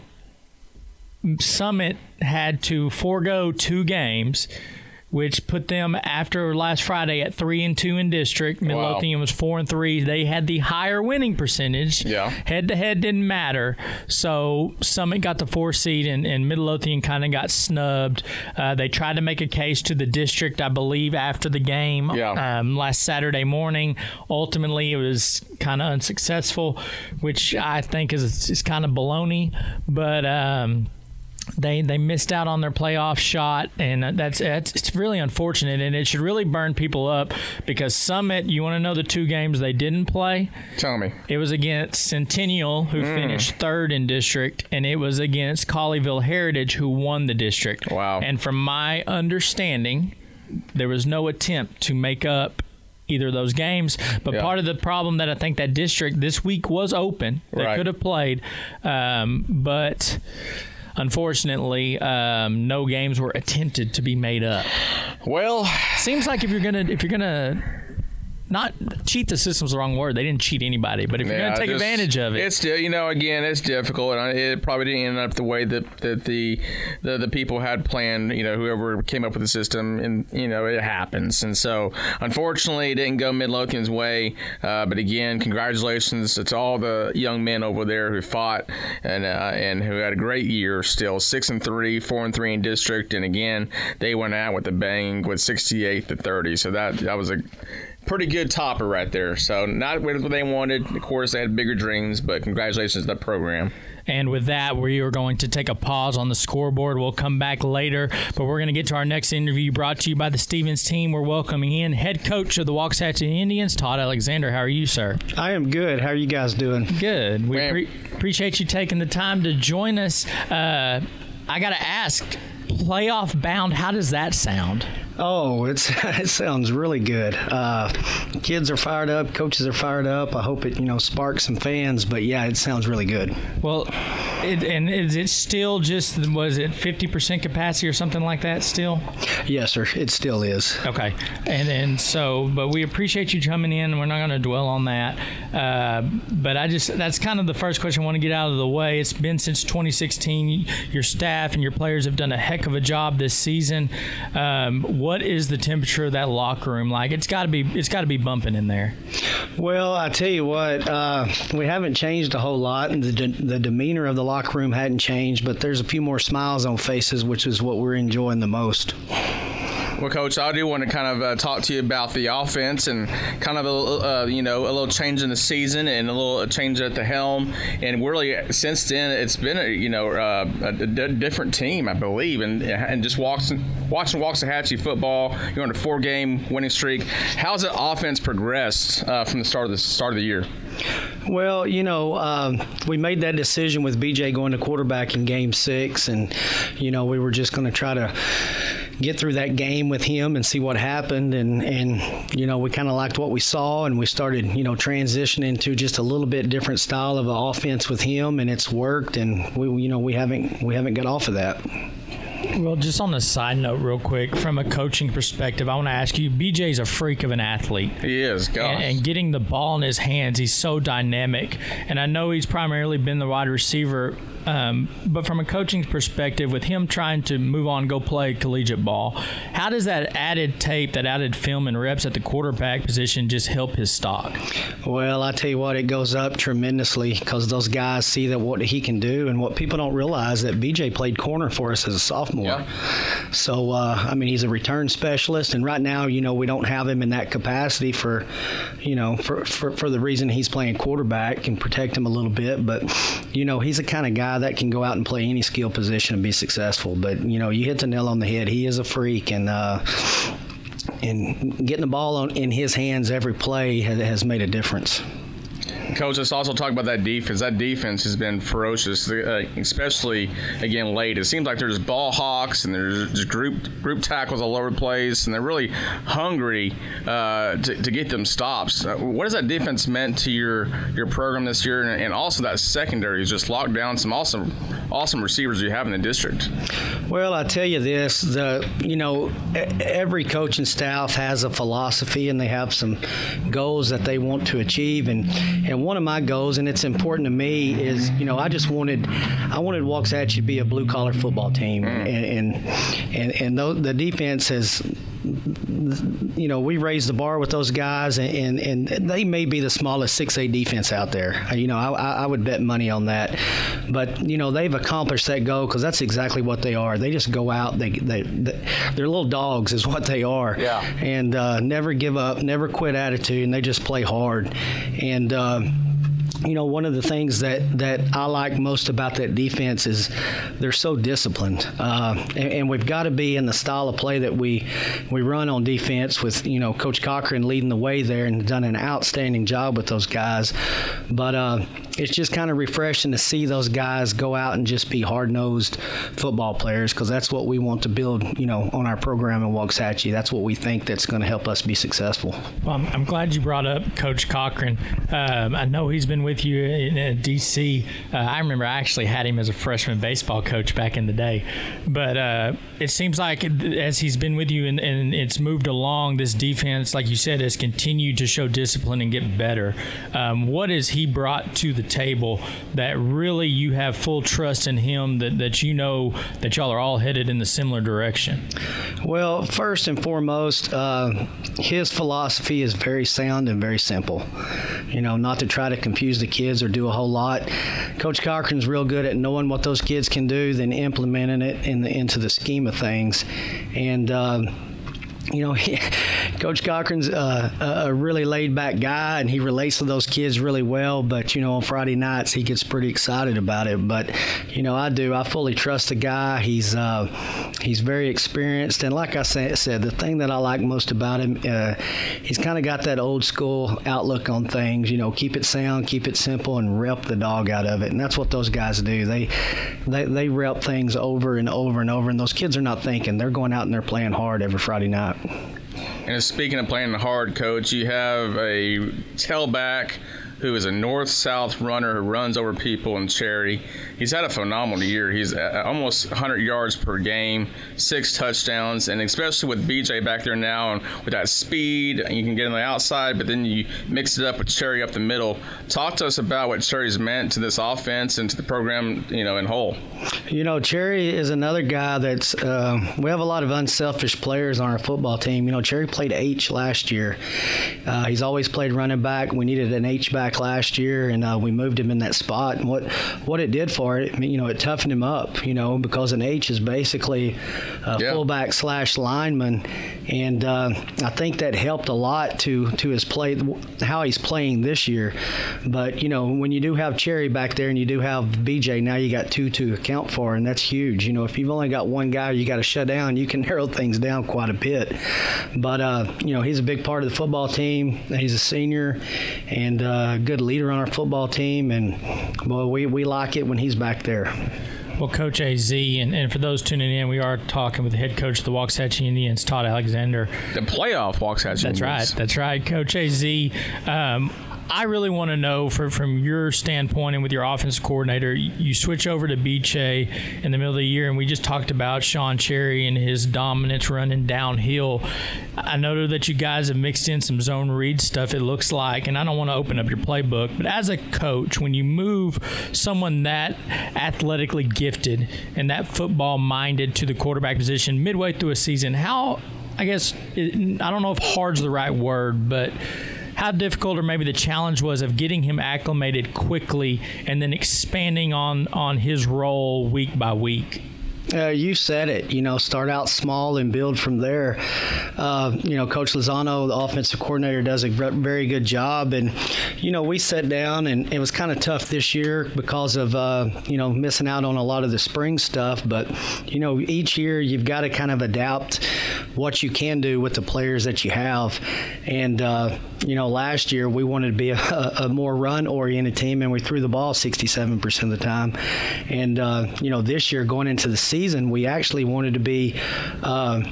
[SPEAKER 4] Summit had to forego two games, which put them after last Friday at three and two in district. Midlothian was four and three. They had the higher winning percentage.
[SPEAKER 3] Yeah.
[SPEAKER 4] Head to head didn't matter. So Summit got the four seed, and, and Midlothian kind of got snubbed. Uh, they tried to make a case to the district, I believe, after the game
[SPEAKER 3] Yeah.
[SPEAKER 4] um, last Saturday morning. Ultimately, it was kind of unsuccessful, which I think is is kind of baloney. But um, They they missed out on their playoff shot, and that's, that's it's really unfortunate, and it should really burn people up because Summit, you want to know the two games they didn't play?
[SPEAKER 3] Tell me.
[SPEAKER 4] It was against Centennial, who
[SPEAKER 3] Mm.
[SPEAKER 4] finished third in district, and it was against Colleyville Heritage, who won the district.
[SPEAKER 3] Wow.
[SPEAKER 4] And from my understanding, there was no attempt to make up either of those games. But
[SPEAKER 3] Yeah.
[SPEAKER 4] part of the problem that I think that district this week was open. They
[SPEAKER 3] Right.
[SPEAKER 4] could have played, um, but unfortunately, um, no games were attempted to be made up.
[SPEAKER 3] Well,
[SPEAKER 4] Seems like if you're gonna if you're gonna not cheat the system's the wrong word. They didn't cheat anybody, but if you're
[SPEAKER 3] Yeah,
[SPEAKER 4] going to take
[SPEAKER 3] just-
[SPEAKER 4] advantage of it,
[SPEAKER 3] It's still, you know, again, it's difficult. and It probably didn't end up the way that, that the, the the people had planned. You know, whoever came up with the system, and you know, it happens. And so, unfortunately, it didn't go Midlothian's way. Uh, but again, congratulations to all the young men over there who fought and uh, and who had a great year. Still six and three, four and three in district, and again, they went out with a bang with sixty-eight to thirty. So that that was a pretty good topper right there. So not what they wanted. Of course, they had bigger dreams, but congratulations to that program.
[SPEAKER 4] And with that, we are going to take a pause on the scoreboard. We'll come back later, but we're going to get to our next interview brought to you by the Stevens team. We're welcoming in head coach of the Waxahachie Indians, Todd Alexander. How are you, sir?
[SPEAKER 10] I am good. How are you guys doing?
[SPEAKER 4] Good. We pre- appreciate you taking the time to join us. Uh, I got to ask, playoff bound, how does that sound?
[SPEAKER 10] Oh, it's it sounds really good. Uh, kids are fired up. Coaches are fired up. I hope it, you know, sparks some fans. But, yeah, it sounds really good.
[SPEAKER 4] Well, it, and is it still just, was it fifty percent capacity or something like that still?
[SPEAKER 10] Yes, sir. It still is.
[SPEAKER 4] Okay. And and so, but we appreciate you coming in. We're not going to dwell on that. Uh, but I just, that's kind of the first question I want to get out of the way. It's been since twenty sixteen. Your staff and your players have done a heck of a job this season. Um, what is the temperature of that locker room like? It's got to be, it's got to be bumping in there.
[SPEAKER 10] Well, I tell you what, uh, we haven't changed a whole lot, and the, de- the demeanor of the locker room hadn't changed, but there's a few more smiles on faces, which is what we're enjoying the most.
[SPEAKER 3] Well, Coach, I do want to kind of uh, talk to you about the offense and kind of a uh, you know a little change in the season and a little change at the helm. And really, since then, it's been a you know uh, a, d- different team, I believe. And and just watching watching Waxahachie football, you're on a four-game winning streak. How's the offense progressed uh, from the start of the start of the year?
[SPEAKER 10] Well, you know, um, we made that decision with B J going to quarterback in game six, and, you know, we were just going to try to get through that game with him and see what happened. And, and you know, we kind of liked what we saw, and we started, you know, transitioning to just a little bit different style of an offense with him, and it's worked, and we, you know, we haven't we haven't got off of that.
[SPEAKER 4] Well, just on a side note real quick, from a coaching perspective, I want to ask you, B J's a freak of an athlete.
[SPEAKER 3] He is, gosh.
[SPEAKER 4] And, and getting the ball in his hands, he's so dynamic. And I know he's primarily been the wide receiver, um, but from a coaching perspective, with him trying to move on, go play collegiate ball, how does that added tape, that added film and reps at the quarterback position just help his stock?
[SPEAKER 10] Well, I tell you what, it goes up tremendously because those guys see that what he can do, and what people don't realize that B J played corner for us as a sophomore. Yeah. So, uh, I mean, he's a return specialist, and right now, you know, we don't have him in that capacity for, you know, for, for, for the reason he's playing quarterback and protect him a little bit. But, you know, he's the kind of guy that can go out and play any skill position and be successful. But, you know, you hit the nail on the head. He is a freak, and uh, and getting the ball on, in his hands every play has, has made a difference.
[SPEAKER 3] Coach, let's also talk about that defense. That defense has been ferocious, uh, especially, again, late. It seems like there's ball hawks and there's just group group tackles all over the place, and they're really hungry uh, to, to get them stops. Uh, what has that defense meant to your, your program this year, and, and also that secondary has just locked down some awesome awesome receivers you have in the district?
[SPEAKER 10] Well, I tell you this, the you know, every coaching staff has a philosophy, and they have some goals that they want to achieve, and and one of my goals, and it's important to me, is, you know, I just wanted, I wanted Waxahachie to be a blue collar football team, mm. and and and, and those, the defense has, you know, we raised the bar with those guys, and, and, and they may be the smallest six A defense out there. You know, I, I would bet money on that. But, you know, they've accomplished that goal because that's exactly what they are. They just go out, they, they, they, they're little dogs is what they are.
[SPEAKER 3] Yeah.
[SPEAKER 10] And uh, never give up, never quit attitude, and they just play hard. And, uh, you know, one of the things that, that I like most about that defense is they're so disciplined. Uh, and, and we've got to be in the style of play that we we run on defense with, you know, Coach Cochran leading the way there and done an outstanding job with those guys. But uh, it's just kind of refreshing to see those guys go out and just be hard-nosed football players, because that's what we want to build, you know, on our program in Waxahachie. That's what we think that's going to help us be successful.
[SPEAKER 4] Well, I'm, I'm glad you brought up Coach Cochran. Um, I know he's been with with you in, in D C, uh, I remember I actually had him as a freshman baseball coach back in the day. But uh, it seems like as he's been with you and, and it's moved along, this defense, like you said, has continued to show discipline and get better. Um, what has he brought to the table that really you have full trust in him, that, that you know that y'all are all headed in the similar direction?
[SPEAKER 10] Well, first and foremost, uh, his philosophy is very sound and very simple. You know, not to try to confuse the kids or do a whole lot. Coach Cochran's real good at knowing what those kids can do, then implementing it in the, into the scheme of things. And, uh, you know, he, Coach Cochran's uh, a, a really laid-back guy, and he relates to those kids really well. But, you know, on Friday nights, he gets pretty excited about it. But, you know, I do. I fully trust the guy. He's uh, he's very experienced. And like I say, said, the thing that I like most about him, uh, he's kind of got that old-school outlook on things. You know, keep it sound, keep it simple, and rep the dog out of it. And that's what those guys do. They, they, they rep things over and over and over. And those kids are not thinking. They're going out and they're playing hard every Friday night.
[SPEAKER 3] And speaking of playing hard, Coach, you have a tailback who is a north-south runner who runs over people in Cherry. He's had a phenomenal year. He's almost one hundred yards per game, six touchdowns, and especially with B J back there now and with that speed, you can get on the outside, but then you mix it up with Cherry up the middle. Talk to us about what Cherry's meant to this offense and to the program, you know, in whole.
[SPEAKER 10] You know, Cherry is another guy that's uh, we have a lot of unselfish players on our football team. You know, Cherry played H last year. Uh, he's always played running back. We needed an H back last year, and uh, we moved him in that spot. And what what it did for it, you know, it toughened him up, you know, because an H is basically a yeah. fullback slash lineman, and uh, I think that helped a lot to to his play, how he's playing this year. But you know, when you do have Cherry back there and you do have B J, now you got two to account for, and that's huge. You know, if you've only got one guy you got to shut down, you can narrow things down quite a bit. But uh, you know, he's a big part of the football team. He's a senior and a good leader on our football team, and well, we we like it when he's back there.
[SPEAKER 4] Well, Coach A Z, and, and for those tuning in, we are talking with the head coach of the Waxahachie Indians, Todd Alexander.
[SPEAKER 3] The playoff Waxahachie
[SPEAKER 4] That's
[SPEAKER 3] Indians.
[SPEAKER 4] right. That's right. Coach A Z, um, I really want to know for, from your standpoint and with your offensive coordinator, you switch over to B J in the middle of the year, and we just talked about Sean Cherry and his dominance running downhill. I know that you guys have mixed in some zone read stuff, it looks like, and I don't want to open up your playbook, but as a coach, when you move someone that athletically gifted and that football-minded to the quarterback position midway through a season, how, I guess, it, I don't know if hard's the right word, but how difficult or maybe the challenge was of getting him acclimated quickly and then expanding on, on his role week by week?
[SPEAKER 10] Uh, you said it, you know, start out small and build from there. Uh, you know, Coach Lozano, the offensive coordinator, does a very good job. And, you know, we sat down, and it was kind of tough this year because of, uh, you know, missing out on a lot of the spring stuff. But, you know, each year you've got to kind of adapt what you can do with the players that you have. And, uh, you know, last year we wanted to be a, a more run-oriented team, and we threw the ball sixty-seven percent of the time. And, uh, you know, this year going into the season, we actually wanted to be uh,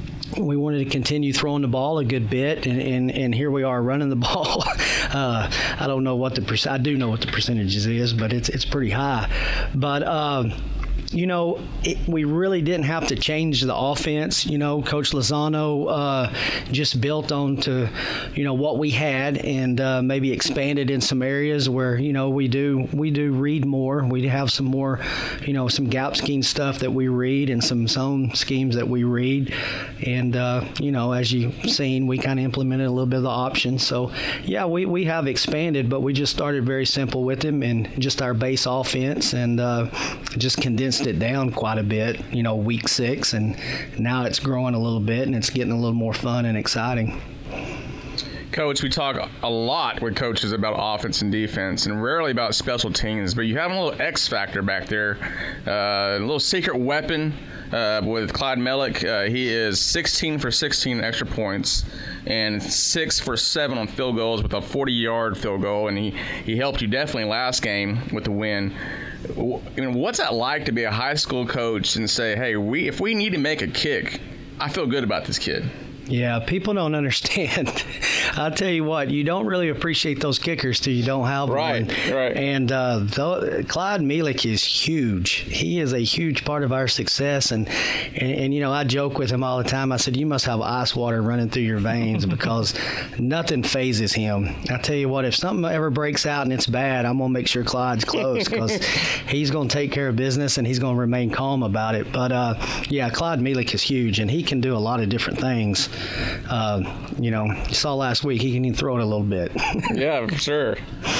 [SPEAKER 10] we wanted to continue throwing the ball a good bit, and, and, and here we are running the ball. uh, I don't know what the perc- I do know what the percentages is, but it's it's pretty high. But uh, you know, it, we really didn't have to change the offense. You know, Coach Lozano uh, just built on to, you know, what we had, and uh, maybe expanded in some areas where, you know, we do we do read more. We have some more, you know, some gap scheme stuff that we read and some zone schemes that we read. And, uh, you know, as you've seen, we kind of implemented a little bit of the options. So, yeah, we, we have expanded, but we just started very simple with him and just our base offense, and uh, just condensed it down quite a bit, you know, week six, and now it's growing a little bit, and it's getting a little more fun and exciting.
[SPEAKER 3] Coach, we talk a lot with coaches about offense and defense, and rarely about special teams, but you have a little X factor back there, uh, a little secret weapon uh, with Clyde Mellick. Uh, he is sixteen for sixteen extra points and six for seven on field goals with a forty-yard field goal, and he, he helped you definitely last game with the win. I mean, what's that like to be a high school coach and say, hey, we if we need to make a kick, I feel good about this kid?
[SPEAKER 10] Yeah, people don't understand. I'll tell you what, you don't really appreciate those kickers till you don't have
[SPEAKER 3] Right,
[SPEAKER 10] one.
[SPEAKER 3] right.
[SPEAKER 10] And uh, though, Clyde Mielek is huge. He is a huge part of our success. And, and, and, you know, I joke with him all the time. I said, you must have ice water running through your veins because nothing phases him. I tell you what, if something ever breaks out and it's bad, I'm going to make sure Clyde's close because he's going to take care of business and he's going to remain calm about it. But, uh, yeah, Clyde Mielek is huge, and he can do a lot of different things. Uh, you know, you saw last week, he can even throw it a little bit.
[SPEAKER 3] Yeah, for sure.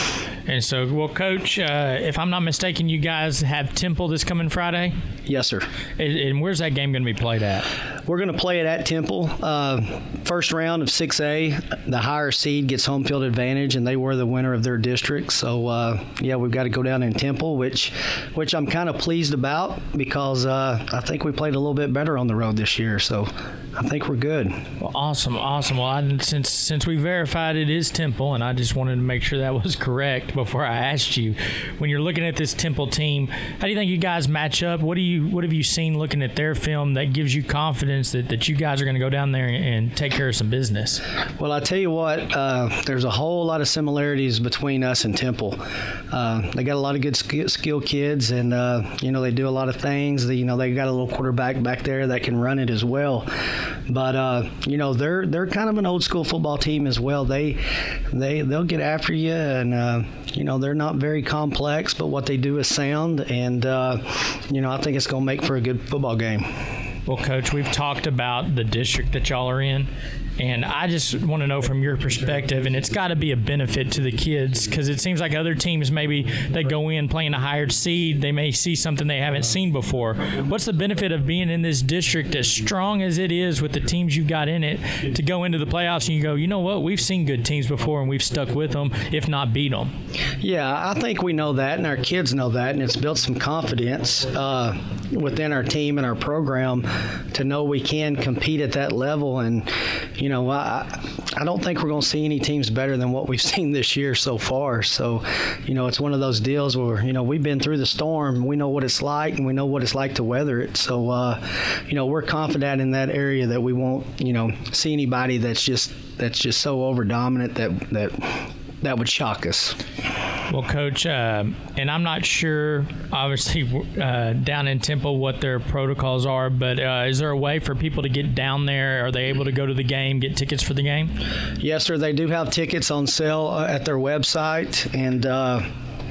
[SPEAKER 4] And so, well, Coach, uh, if I'm not mistaken, you guys have Temple this coming Friday?
[SPEAKER 10] Yes, sir.
[SPEAKER 4] And, and where's that game going to be played at?
[SPEAKER 10] We're going to play it at Temple. Uh, first round of six A, the higher seed gets home field advantage, and they were the winner of their district. So, uh, yeah, we've got to go down in Temple, which which I'm kind of pleased about because uh, I think we played a little bit better on the road this year. So I think we're good.
[SPEAKER 4] Well, awesome, awesome. Well, I, since since we verified it is Temple, and I just wanted to make sure that was correct before I asked you. When you're looking at this Temple team, how do you think you guys match up? What do you what have you seen looking at their film that gives you confidence that, that you guys are going to go down there and, and take care of some business?
[SPEAKER 10] Well, I tell you what, uh, there's a whole lot of similarities between us and Temple. Uh, they got a lot of good sk- skilled kids, and uh, you know they do a lot of things. They, you know they got a little quarterback back there that can run it as well. But uh, you know they're they're kind of an old school football team as well. They they they'll get after you, and uh, you know they're not very complex, but what they do is sound. And uh, you know I think it's going to make for a good football game.
[SPEAKER 4] Well, Coach, we've talked about the district that y'all are in, and I just want to know from your perspective, and it's got to be a benefit to the kids because it seems like other teams, maybe they go in playing a higher seed, they may see something they haven't seen before. What's the benefit of being in this district as strong as it is with the teams you got in it to go into the playoffs and you go, you know what, we've seen good teams before and we've stuck with them, if not beat them?
[SPEAKER 10] Yeah, I think we know that, and our kids know that, and it's built some confidence uh, within our team and our program to know we can compete at that level. And, you know, I, I don't think we're going to see any teams better than what we've seen this year so far. So, you know, it's one of those deals where, you know, we've been through the storm. We know what it's like, and we know what it's like to weather it. So, uh, you know, we're confident in that area that we won't, you know, see anybody that's just that's just so over dominant that that that would shock us.
[SPEAKER 4] Well, Coach, uh, and I'm not sure, obviously, uh, down in Temple what their protocols are, but uh, is there a way for people to get down there? Are they able to go to the game, get tickets for the game?
[SPEAKER 10] Yes, sir. They do have tickets on sale uh, at their website, and uh,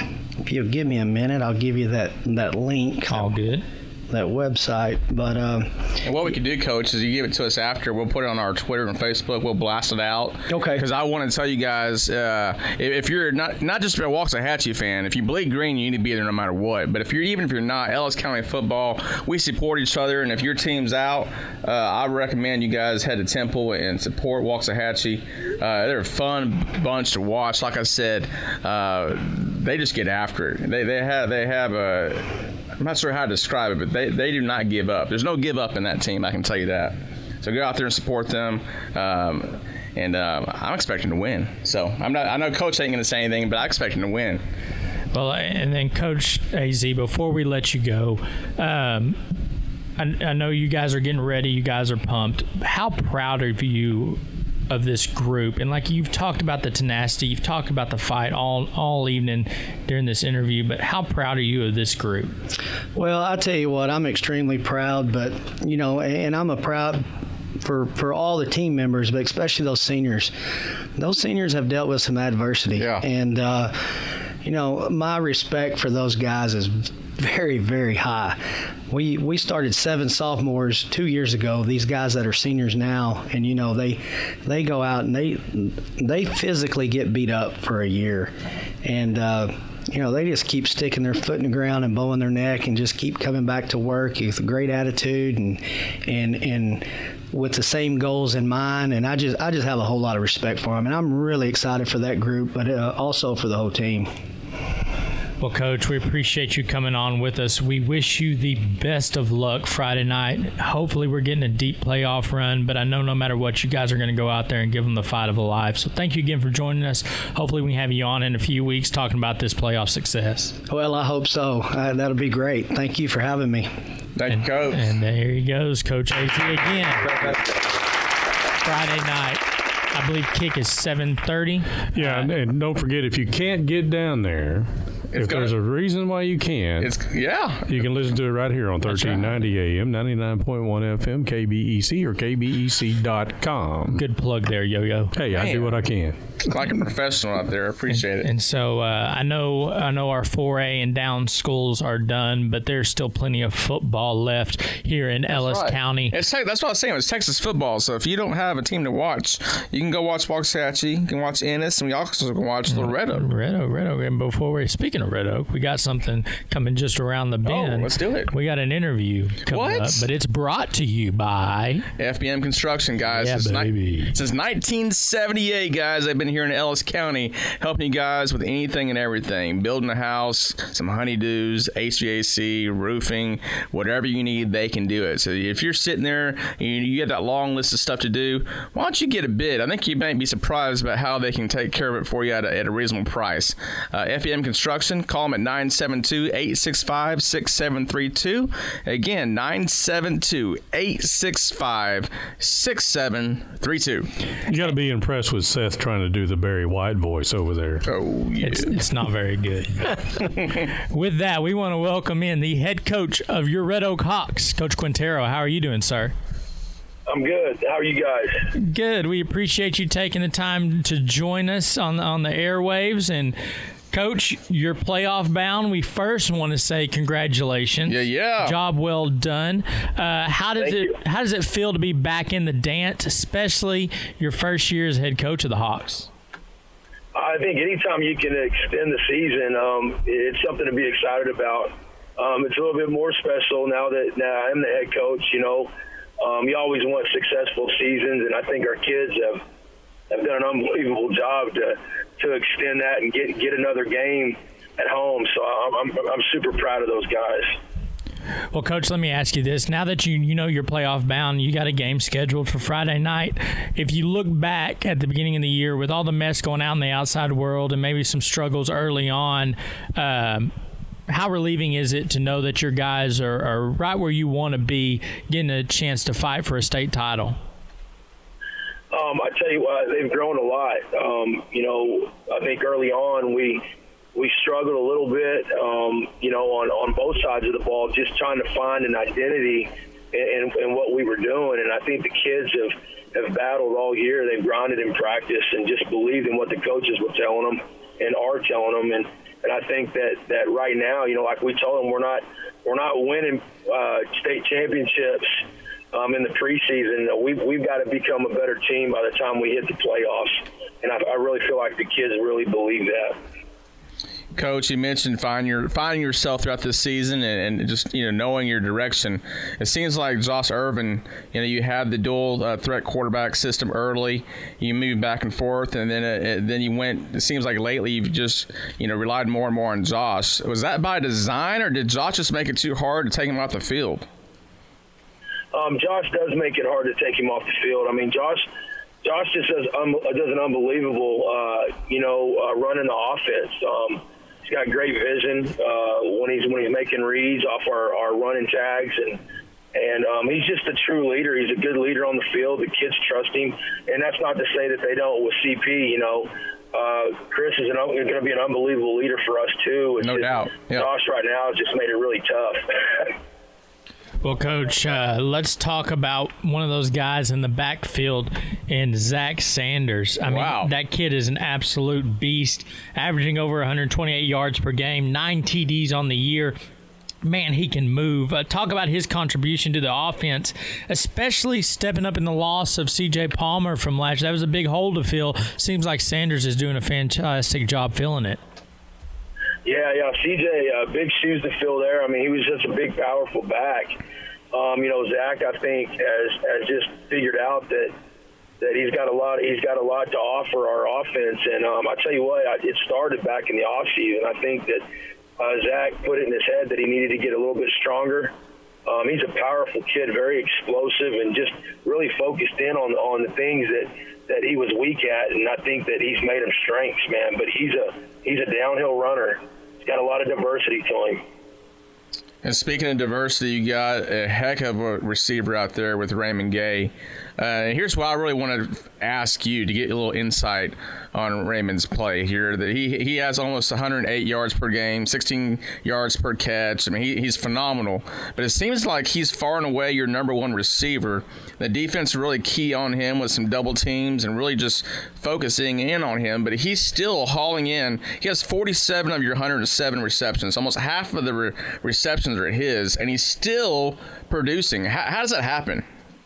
[SPEAKER 10] if you'll give me a minute, I'll give you that, that link.
[SPEAKER 4] All good.
[SPEAKER 10] That website, but uh,
[SPEAKER 3] and what we can do, Coach, is you give it to us after. We'll put it on our Twitter and Facebook. We'll blast it out.
[SPEAKER 10] Okay.
[SPEAKER 3] Because I want to tell you guys, uh, if, if you're not not just a Waxahachie fan, if you bleed green, you need to be there no matter what. But if you're even if you're not, Ellis County football, we support each other. And if your team's out, uh, I recommend you guys head to Temple and support Waxahachie. Uh, they're a fun bunch to watch. Like I said, uh, they just get after it. They they have they have a. I'm not sure how to describe it, but they, they do not give up. There's no give up in that team, I can tell you that. So go out there and support them. Um, and uh, I'm expecting to win. So I'm not. I know Coach ain't going to say anything, but I'm expecting to win.
[SPEAKER 4] Well, and then Coach A Z, before we let you go, um, I, I know you guys are getting ready. You guys are pumped. How proud of you of this group? And like you've talked about the tenacity, you've talked about the fight all all evening during this interview, but how proud are you of this group?
[SPEAKER 10] Well, I tell you what, I'm extremely proud, but you know, and I'm a proud for for all the team members, but especially those seniors. Those seniors have dealt with some adversity,
[SPEAKER 3] yeah.
[SPEAKER 10] and uh, you know, my respect for those guys is very, very high. We we started seven sophomores two years ago. These guys that are seniors now, and you know they they go out and they they physically get beat up for a year, and uh, you know they just keep sticking their foot in the ground and bowing their neck and just keep coming back to work with a great attitude and and and with the same goals in mind. And I just I just have a whole lot of respect for them, and I'm really excited for that group, but uh, also for the whole team.
[SPEAKER 4] Well, Coach, we appreciate you coming on with us. We wish you the best of luck Friday night. Hopefully we're getting a deep playoff run, but I know no matter what, you guys are going to go out there and give them the fight of a life. So thank you again for joining us. Hopefully we have you on in a few weeks talking about this playoff success.
[SPEAKER 10] Well, I hope so. Uh, that'll be great. Thank you for having me.
[SPEAKER 3] Thank
[SPEAKER 4] and,
[SPEAKER 3] you, Coach.
[SPEAKER 4] And there he goes, Coach A Z again. Friday night. I believe kick is seven thirty.
[SPEAKER 5] Yeah, uh, and, and don't forget, if you can't get down there, if
[SPEAKER 3] gonna,
[SPEAKER 5] there's a reason why you can't,
[SPEAKER 3] it's yeah,
[SPEAKER 5] you can listen to it right here on thirteen ninety A M, ninety-nine point one F M, K B E C, or K B E C dot com.
[SPEAKER 4] Good plug there, Yo-Yo.
[SPEAKER 5] Hey, I
[SPEAKER 3] Man.
[SPEAKER 5] do what I can.
[SPEAKER 3] Like a professional out there. I appreciate
[SPEAKER 4] and,
[SPEAKER 3] it.
[SPEAKER 4] And so uh, I know I know our four A and down schools are done, but there's still plenty of football left here in that's Ellis
[SPEAKER 3] right.
[SPEAKER 4] County.
[SPEAKER 3] It's that's what I was saying. It's Texas football. So if you don't have a team to watch, you can go watch Waxahachie, you can watch Ennis, and we also can watch Little Red Oak.
[SPEAKER 4] Red Oak, Red Oak. And before we speaking of Red Oak, we got something coming just around the bend.
[SPEAKER 3] Oh, let's do it.
[SPEAKER 4] We got an interview coming
[SPEAKER 3] what?
[SPEAKER 4] up, but it's brought to you by
[SPEAKER 3] F B M Construction, guys.
[SPEAKER 4] Yeah,
[SPEAKER 3] since
[SPEAKER 4] baby.
[SPEAKER 3] Ni- since nineteen seventy-eight, guys, they've been here in Ellis County helping you guys with anything and everything. Building a house, some honeydews, H V A C, roofing, whatever you need, they can do it. So if you're sitting there and you have that long list of stuff to do, why don't you get a bid? I think you might be surprised about how they can take care of it for you at a, at a reasonable price. Uh, F B M Construction, call them at nine seven two, eight six five, six seven three two. Again, nine seven two, eight six five, six seven three two.
[SPEAKER 5] You got to be impressed with Seth trying to do the Barry White voice over there.
[SPEAKER 3] Oh, yeah.
[SPEAKER 4] It's, it's not very good. With that, we want to welcome in the head coach of your Red Oak Hawks, Coach Quintero. How are you doing, sir?
[SPEAKER 11] I'm good. How are you guys?
[SPEAKER 4] Good. We appreciate you taking the time to join us on on the airwaves. And Coach, you're playoff bound. We first want to say congratulations.
[SPEAKER 3] Yeah, yeah.
[SPEAKER 4] Job well done. Uh, how does
[SPEAKER 11] Thank
[SPEAKER 4] it
[SPEAKER 11] you.
[SPEAKER 4] How does it feel to be back in the dance, especially your first year as head coach of the Hawks?
[SPEAKER 11] I think anytime you can extend the season, um, it's something to be excited about. Um, it's a little bit more special now that now I'm the head coach. You know, um, you always want successful seasons, and I think our kids have have done an unbelievable job to to extend that and get get another game at home. So I'm I'm, I'm super proud of those guys.
[SPEAKER 4] Well, Coach, let me ask you this. Now that you you know you're playoff bound, you got a game scheduled for Friday night. If you look back at the beginning of the year with all the mess going out in the outside world and maybe some struggles early on, um, how relieving is it to know that your guys are, are right where you want to be, getting a chance to fight for a state title?
[SPEAKER 11] Um, I tell you what, they've grown a lot. Um, you know, I think early on we we struggled a little bit, um, you know, on, on both sides of the ball, just trying to find an identity in, in, in what we were doing. And I think the kids have, have battled all year. They've grinded in practice and just believed in what the coaches were telling them and are telling them. And, and I think that, that right now, you know, like we told them, we're not we're not winning uh, state championships um, in the preseason. We've, we've got to become a better team by the time we hit the playoffs. And I, I really feel like the kids really believe that.
[SPEAKER 3] Coach, you mentioned finding your finding yourself throughout this season and, and just you know knowing your direction. It seems like Josh Irvin, you know, you had the dual uh, threat quarterback system early. You moved back and forth, and then uh, then you went. It seems like lately you've just you know relied more and more on Josh. Was that by design, or did Josh just make it too hard to take him off the field?
[SPEAKER 11] Um, Josh does make it hard to take him off the field. I mean, Josh. Josh just does, um, does an unbelievable, uh, you know, uh, running the offense. Um, he's got great vision uh, when he's when he's making reads off our, our running tags, and and um, he's just a true leader. He's a good leader on the field. The kids trust him, and that's not to say that they don't with C P. You know, uh, Chris is going to be an unbelievable leader for us too. It's
[SPEAKER 3] no
[SPEAKER 11] just,
[SPEAKER 3] doubt. Yep.
[SPEAKER 11] Josh right now has just made it really tough.
[SPEAKER 4] Well, Coach, uh, let's talk about one of those guys in the backfield in Zach Sanders. I
[SPEAKER 3] Wow.
[SPEAKER 4] mean, that kid is an absolute beast, averaging over one hundred twenty-eight yards per game, nine T Ds on the year. Man, he can move. Uh, talk about his contribution to the offense, especially stepping up in the loss of C J Palmer from last year. That was a big hole to fill. Seems like Sanders is doing a fantastic job filling it.
[SPEAKER 11] Yeah, yeah, C J, uh, big shoes to fill there. I mean, he was just a big, powerful back. Um, you know, Zach, I think, has has just figured out that that he's got a lot. He's got a lot to offer our offense. And um, I tell you what, I, it started back in the off season. I think that uh, Zach put it in his head that he needed to get a little bit stronger. Um, he's a powerful kid, very explosive, and just really focused in on on the things that. that he was weak at, and I think that he's made him strengths, man. But he's a he's a downhill runner. He's got a lot of diversity to him.
[SPEAKER 3] And speaking of diversity, you got a heck of a receiver out there with Raymond Gay. Uh, here's what I really want to ask you to get a little insight on Raymond's play here. That he he has almost one hundred eight yards per game, sixteen yards per catch. I mean, he, he's phenomenal. But it seems like he's far and away your number one receiver. The defense is really key on him with some double teams and really just focusing in on him. But he's still hauling in. He has forty-seven of your one hundred seven receptions. Almost half of the re- receptions are his, and he's still producing. How, how does that happen?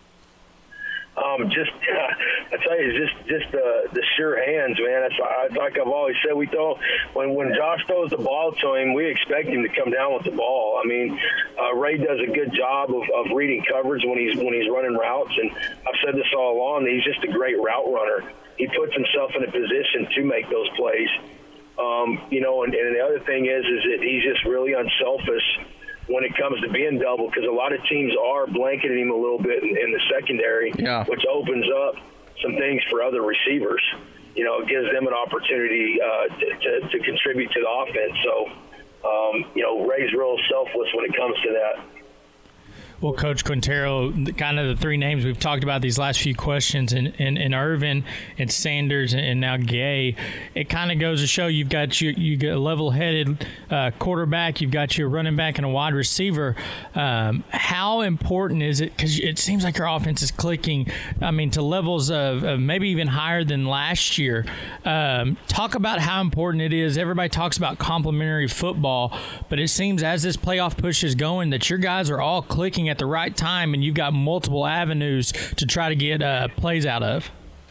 [SPEAKER 11] Um, just, uh, I tell you, just just the the sure hands, man. It's like, like I've always said, we throw when when Josh throws the ball to him, we expect him to come down with the ball. I mean, uh, Ray does a good job of, of reading coverage when he's when he's running routes, and I've said this all along. That he's just a great route runner. He puts himself in a position to make those plays. Um, you know, and, and the other thing is, is that he's just really unselfish when it comes to being double, because a lot of teams are blanketing him a little bit in, in the secondary,
[SPEAKER 3] yeah.
[SPEAKER 11] which opens up some things for other receivers. You know, it gives them an opportunity uh, to, to, to contribute to the offense. So, um, you know, Ray's real selfless when it comes to that.
[SPEAKER 4] Well, Coach Quintero, kind of the three names we've talked about these last few questions, in, in, in Irvin and Sanders and now Gay, it kind of goes to show you've got your, you got a level-headed uh, quarterback, you've got your running back and a wide receiver. Um, how important is it? Because it seems like your offense is clicking, I mean, to levels of, of maybe even higher than last year. Um, talk about how important it is. Everybody talks about complementary football, but it seems as this playoff push is going that your guys are all clicking at the right time, and you've got multiple avenues to try to get uh, plays out of.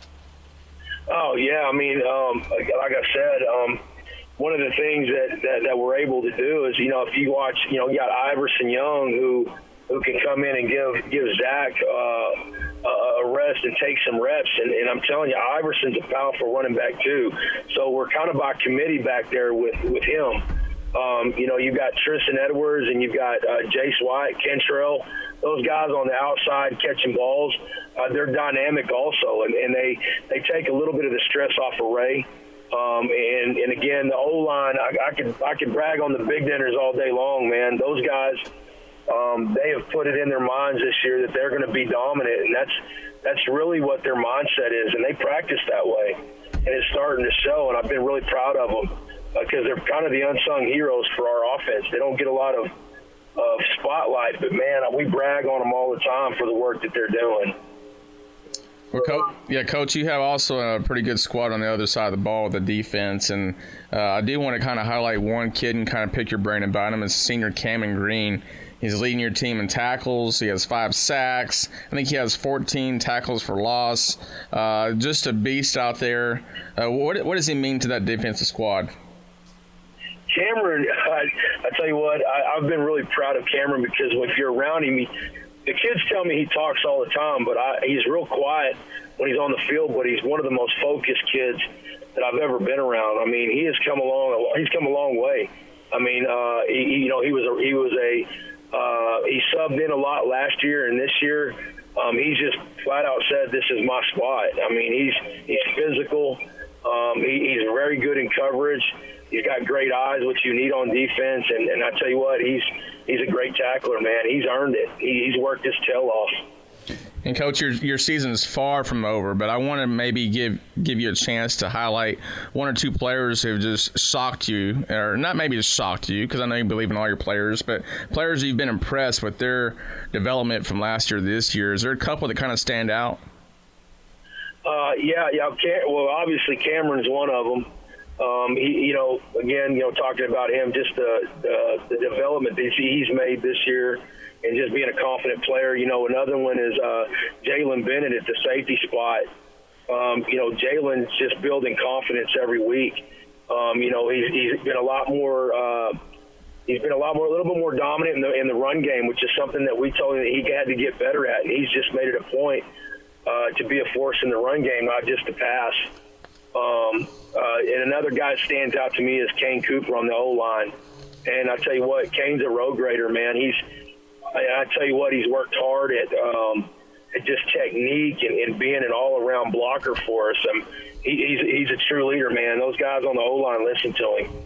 [SPEAKER 11] Oh, yeah. I mean, um, like, like I said, um, one of the things that, that, that we're able to do is, you know, if you watch, you know, you got Iverson Young who who can come in and give give Zach uh, a rest and take some reps. And, and I'm telling you, Iverson's a powerful running back too. So we're kind of by committee back there with, with him. Um, you know, you've got Tristan Edwards and you've got uh, Jace White, Kentrell. Those guys on the outside catching balls, uh, they're dynamic also, and, and they, they take a little bit of the stress off of Ray. Um, and, and again, the O-line, I, I could I could brag on the big dinners all day long, man. Those guys, um, they have put it in their minds this year that they're going to be dominant, and that's that's really what their mindset is, and they practice that way, and it's starting to show. And I've been really proud of them, because they're kind of the unsung heroes for our offense. They don't get a lot of, of spotlight, but, man, we brag on them all the time for the work that they're doing.
[SPEAKER 3] Well, Coach, yeah, Coach, you have also a pretty good squad on the other side of the ball with the defense, and uh, I do want to kind of highlight one kid and kind of pick your brain about him. It's senior Cameron Green. He's leading your team in tackles. He has five sacks. I think he has fourteen tackles for loss. Uh, just a beast out there. Uh, what, what does he mean to that defensive squad?
[SPEAKER 11] Cameron, I, I tell you what, I, I've been really proud of Cameron, because if you're around him, he, the kids tell me he talks all the time, but I, he's real quiet when he's on the field, but he's one of the most focused kids that I've ever been around. I mean, he has come along, he's come a long way. I mean, uh, he, you know, he was a, he was a, uh, he subbed in a lot last year, and this year, um, he's just flat out said, this is my spot. I mean, he's, he's physical. Um, he, he's very good in coverage. He's got great eyes, which you need on defense, and, and I tell you what, he's he's a great tackler, man. He's earned it. He, he's worked his tail off.
[SPEAKER 3] And, Coach, your your season is far from over, but I want to maybe give give you a chance to highlight one or two players who have just shocked you, or not maybe just shocked you, because I know you believe in all your players, but players you've been impressed with their development from last year to this year. Is there a couple that kind of stand out?
[SPEAKER 11] Uh, yeah, yeah. Well, obviously Cameron's one of them. Um, he, you know, again, you know, talking about him, just the uh, the development that he's made this year, and just being a confident player. You know, another one is uh, Jalen Bennett at the safety spot. Um, you know, Jalen's just building confidence every week. Um, you know, he's he's been a lot more. Uh, he's been a lot more, a little bit more dominant in the in the run game, which is something that we told him that he had to get better at, and he's just made it a point uh, to be a force in the run game, not just to pass. Um, uh, and another guy that stands out to me is Kane Cooper on the O-line. And I tell you what, Kane's a road grader, man. He's, I, I tell you what, he's worked hard at, um, at just technique and, and being an all-around blocker for us. Um, he, he's, he's a true leader, man. Those guys on the O-line listen to him.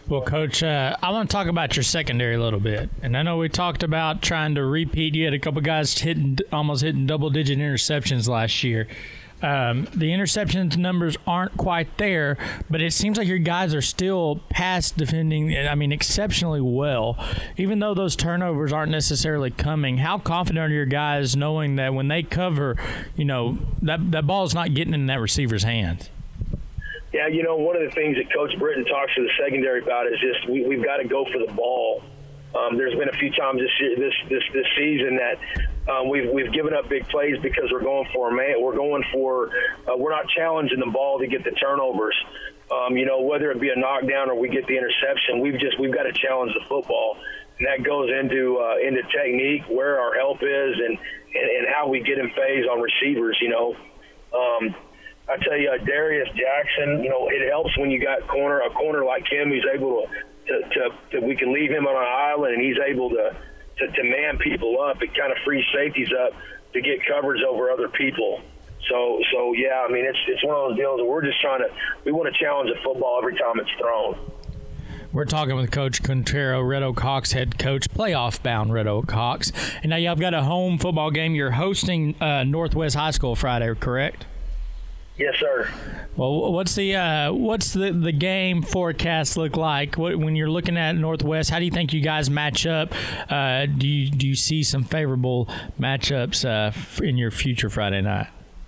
[SPEAKER 4] Well, Coach, uh, I want to talk about your secondary a little bit. And I know we talked about trying to repeat. You had a couple guys hitting almost hitting double-digit interceptions last year. Um, the interceptions numbers aren't quite there, but it seems like your guys are still pass defending, I mean, exceptionally well. Even though those turnovers aren't necessarily coming, how confident are your guys knowing that when they cover, you know, that, that ball's not getting in that receiver's hands?
[SPEAKER 11] Yeah, you know, one of the things that Coach Britton talks to the secondary about is just we, we've got to go for the ball. Um, there's been a few times this year, this this this season that um, we've we've given up big plays because we're going for a man. We're going for uh, we're not challenging the ball to get the turnovers. Um, you know, whether it be a knockdown or we get the interception, we've just we've got to challenge the football, and that goes into uh, into technique, where our help is, and, and and how we get in phase on receivers. You know. Um, I tell you, uh, Darius Jackson, you know, it helps when you got corner a corner like him who's able to, to, to, to we can leave him on an island and he's able to, to, to man people up. It kind of frees safeties up to get coverage over other people. So, so yeah, I mean, it's it's one of those deals that we're just trying to – we want to challenge the football every time it's thrown.
[SPEAKER 4] We're talking with Coach Quintero, Red Oak Hawks head coach, playoff-bound Red Oak Hawks. And now y'all got a home football game. You're hosting uh, Northwest High School Friday, correct?
[SPEAKER 11] Yes, sir.
[SPEAKER 4] Well, what's the uh, what's the, the game forecast look like? What, when you're looking at Northwest, how do you think you guys match up? Uh, do you do you see some favorable matchups uh, in your future Friday night?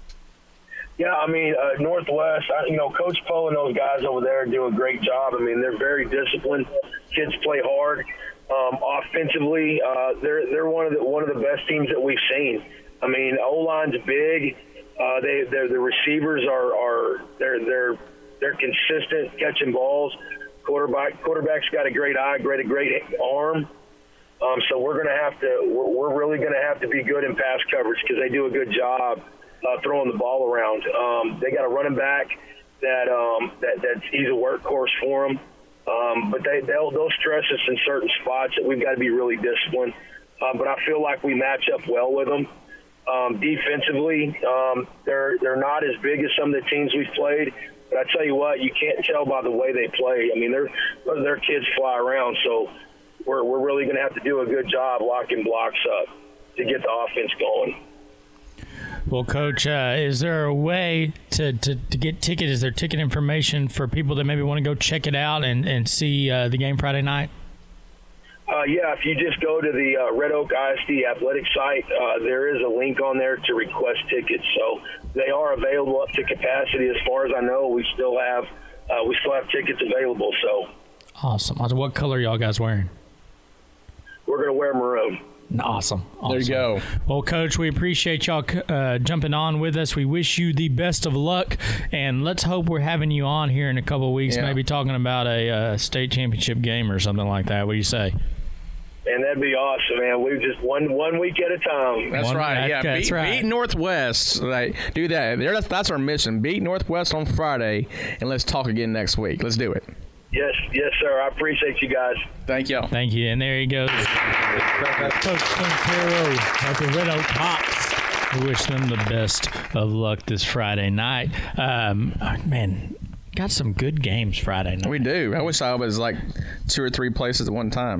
[SPEAKER 11] Yeah, I mean, uh, Northwest, I, you know, Coach Poe and those guys over there do a great job. I mean, they're very disciplined. Kids play hard. Um, offensively, uh, they're they're one of the one of the best teams that we've seen. I mean, O-line's big. Uh, they, they're, the receivers are, are they're they're they're consistent catching balls. Quarterback quarterback's got a great eye, great a great arm. Um, so we're going to have to we're, we're really going to have to be good in pass coverage because they do a good job uh, throwing the ball around. Um, they got a running back that um, that that's he's a workhorse for them. Um, but they they'll they'll stress us in certain spots that we've got to be really disciplined. Uh, but I feel like we match up well with them. Um, defensively, um, they're they're not as big as some of the teams we've played. But I tell you what, you can't tell by the way they play. I mean, their their kids fly around, so we're we're really going to have to do a good job locking blocks up to get the offense going.
[SPEAKER 4] Well, Coach, uh, is there a way to, to, to get ticket? Is there ticket information for people that maybe want to go check it out and, and see uh, the game Friday night?
[SPEAKER 11] Uh, yeah, if you just go to the uh, Red Oak I S D athletic site, uh, there is a link on there to request tickets. So they are available up to capacity. As far as I know, we still have uh, we still have tickets available. So
[SPEAKER 4] awesome. What color y'all guys wearing?
[SPEAKER 11] We're going to wear maroon.
[SPEAKER 4] Awesome. awesome.
[SPEAKER 3] There you go.
[SPEAKER 4] Well, Coach, we appreciate y'all uh, jumping on with us. We wish you the best of luck, and let's hope we're having you on here in a couple of weeks,
[SPEAKER 3] yeah.
[SPEAKER 4] maybe talking about a uh, state championship game or something like that. What do you say?
[SPEAKER 11] And that'd be awesome, man. We just one one week at a time.
[SPEAKER 3] That's
[SPEAKER 4] one,
[SPEAKER 3] right.
[SPEAKER 4] that,
[SPEAKER 3] Yeah,
[SPEAKER 4] that's
[SPEAKER 3] beat,
[SPEAKER 4] right.
[SPEAKER 3] beat Northwest. Right, do that. There, that's, that's our mission. Beat Northwest on Friday, and let's talk again next week. Let's do it.
[SPEAKER 11] Yes, yes, sir. I appreciate you guys.
[SPEAKER 3] Thank you.
[SPEAKER 4] Thank you. And there he goes, Coach Quintero of the Red Oak Hawks. We wish them the best of luck this Friday night. Um, man, got some good games Friday night.
[SPEAKER 3] We do. I wish I was like two or three places at one time.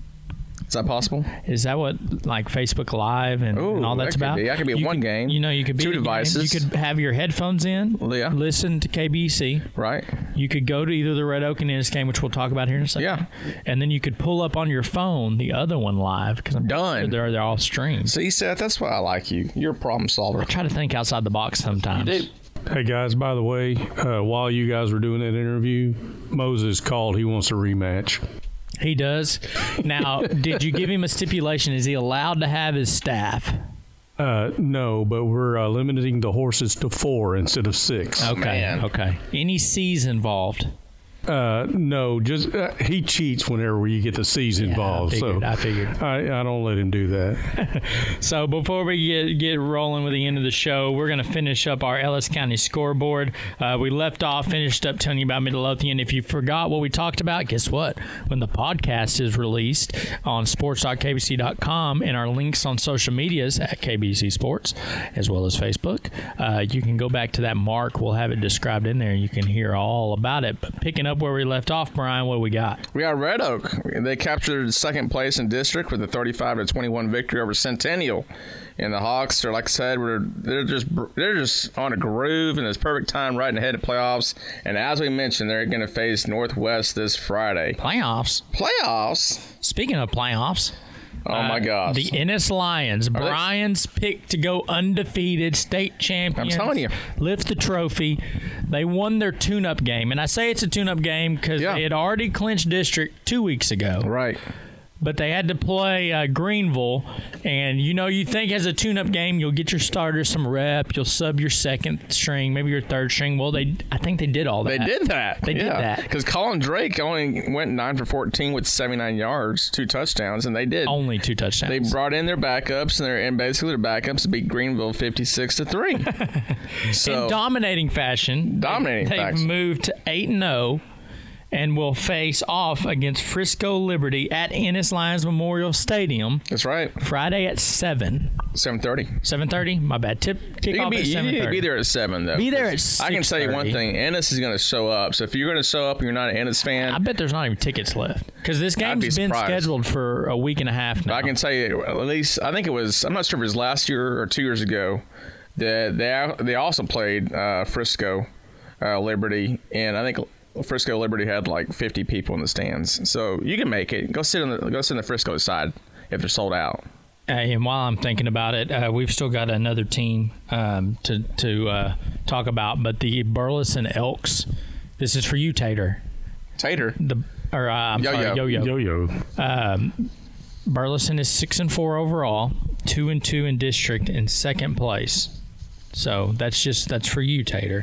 [SPEAKER 3] Is that possible?
[SPEAKER 4] Is that what like Facebook Live and,
[SPEAKER 3] Ooh,
[SPEAKER 4] and all that's
[SPEAKER 3] that could
[SPEAKER 4] about?
[SPEAKER 3] be. I could be at
[SPEAKER 4] You
[SPEAKER 3] one
[SPEAKER 4] could-
[SPEAKER 3] game.
[SPEAKER 4] You know, you could be
[SPEAKER 3] Two
[SPEAKER 4] at a game.
[SPEAKER 3] devices.
[SPEAKER 4] You could have your headphones in.
[SPEAKER 3] Yeah.
[SPEAKER 4] Listen to K B C.
[SPEAKER 3] Right.
[SPEAKER 4] You could go to either the Red Oak and Ennis game, which we'll talk about here in a second.
[SPEAKER 3] Yeah.
[SPEAKER 4] And then you could pull up on your phone the other one live because I'm
[SPEAKER 3] Done.
[SPEAKER 4] They're they're all streamed.
[SPEAKER 3] See, Seth, that's why I like you. You're a problem solver.
[SPEAKER 4] I try to think outside the box sometimes.
[SPEAKER 3] You do.
[SPEAKER 5] Hey guys, by the way, uh, while you guys were doing that interview, Moses called. He wants a rematch.
[SPEAKER 4] He does. Now, did you give him a stipulation? Is he allowed to have his staff?
[SPEAKER 5] Uh, no, but we're uh, limiting the horses to four instead of six.
[SPEAKER 4] Okay.
[SPEAKER 3] Man.
[SPEAKER 4] Okay. Any C's involved?
[SPEAKER 5] Uh, no, just uh, he cheats whenever you get the C's
[SPEAKER 4] Yeah,
[SPEAKER 5] involved.
[SPEAKER 4] I figured,
[SPEAKER 5] so
[SPEAKER 4] I figured.
[SPEAKER 5] I, I don't let him do that.
[SPEAKER 4] So before we get get rolling with the end of the show, we're going to finish up our Ellis County scoreboard. Uh, we left off, finished up telling you about Midlothian. If you forgot what we talked about, guess what? When the podcast is released on sports dot k b c dot com and our links on social medias at K B C Sports, as well as Facebook, uh, you can go back to that mark. We'll have it described in there. You can hear all about it. But picking up where we left off, Brian. What do we got?
[SPEAKER 3] We got Red Oak. They captured second place in district with a thirty-five to twenty-one victory over Centennial. And the Hawks are, like I said, we're, they're just they're just on a groove, and it's perfect time right ahead of playoffs. And as we mentioned, they're going to face Northwest this Friday.
[SPEAKER 4] Playoffs.
[SPEAKER 3] Playoffs.
[SPEAKER 4] Speaking of playoffs.
[SPEAKER 3] Oh, my gosh.
[SPEAKER 4] Uh, the Ennis Lions. Are Brian's they? pick to go undefeated, state champions.
[SPEAKER 3] I'm telling you.
[SPEAKER 4] Lift the trophy. They won their tune-up game. And I say it's a tune-up game because yeah. they had already clinched district two weeks ago.
[SPEAKER 3] Right.
[SPEAKER 4] But they had to play uh, Greenville. And, you know, you think as a tune-up game, you'll get your starters some rep. You'll sub your second string, maybe your third string. Well, they I think they did all that.
[SPEAKER 3] They did that.
[SPEAKER 4] They
[SPEAKER 3] yeah.
[SPEAKER 4] did that.
[SPEAKER 3] Because Colin Drake only went nine for fourteen with seventy-nine yards, two touchdowns, and they did.
[SPEAKER 4] Only two touchdowns.
[SPEAKER 3] They brought in their backups, and, their, and basically their backups beat Greenville fifty-six to three. So,
[SPEAKER 4] in dominating fashion.
[SPEAKER 3] Dominating
[SPEAKER 4] they,
[SPEAKER 3] fashion.
[SPEAKER 4] They've moved to eight and oh. And will face off against Frisco Liberty at Ennis Lions Memorial Stadium.
[SPEAKER 3] That's right.
[SPEAKER 4] Friday at seven.
[SPEAKER 3] seven thirty.
[SPEAKER 4] seven thirty? My bad. Tip kickoff at seven thirty.
[SPEAKER 3] You need to be there at seven, though.
[SPEAKER 4] Be there at six thirty.
[SPEAKER 3] I can tell you one thing. Ennis is going to show up. So if you're going to show up and you're not an Ennis fan.
[SPEAKER 4] I bet there's not even tickets left. Because this game's
[SPEAKER 3] be
[SPEAKER 4] been scheduled for a week and a half now.
[SPEAKER 3] I can tell you, at least, I think it was, I'm not sure if it was last year or two years ago, that they, they also played uh, Frisco uh, Liberty. And I think Frisco Liberty had like fifty people in the stands, so you can make it. Go sit on the go sit on the Frisco side if they're sold out.
[SPEAKER 4] Uh, and while I'm thinking about it, uh, we've still got another team um, to to uh, talk about, but the Burleson Elks. This is for you, Tater.
[SPEAKER 3] Tater.
[SPEAKER 4] The or uh, I'm
[SPEAKER 3] yo,
[SPEAKER 4] sorry,
[SPEAKER 3] yo
[SPEAKER 4] yo
[SPEAKER 5] yo yo.
[SPEAKER 4] Um, Burleson is six and four overall, two and two in district, in second place. So that's just that's for you, Tater.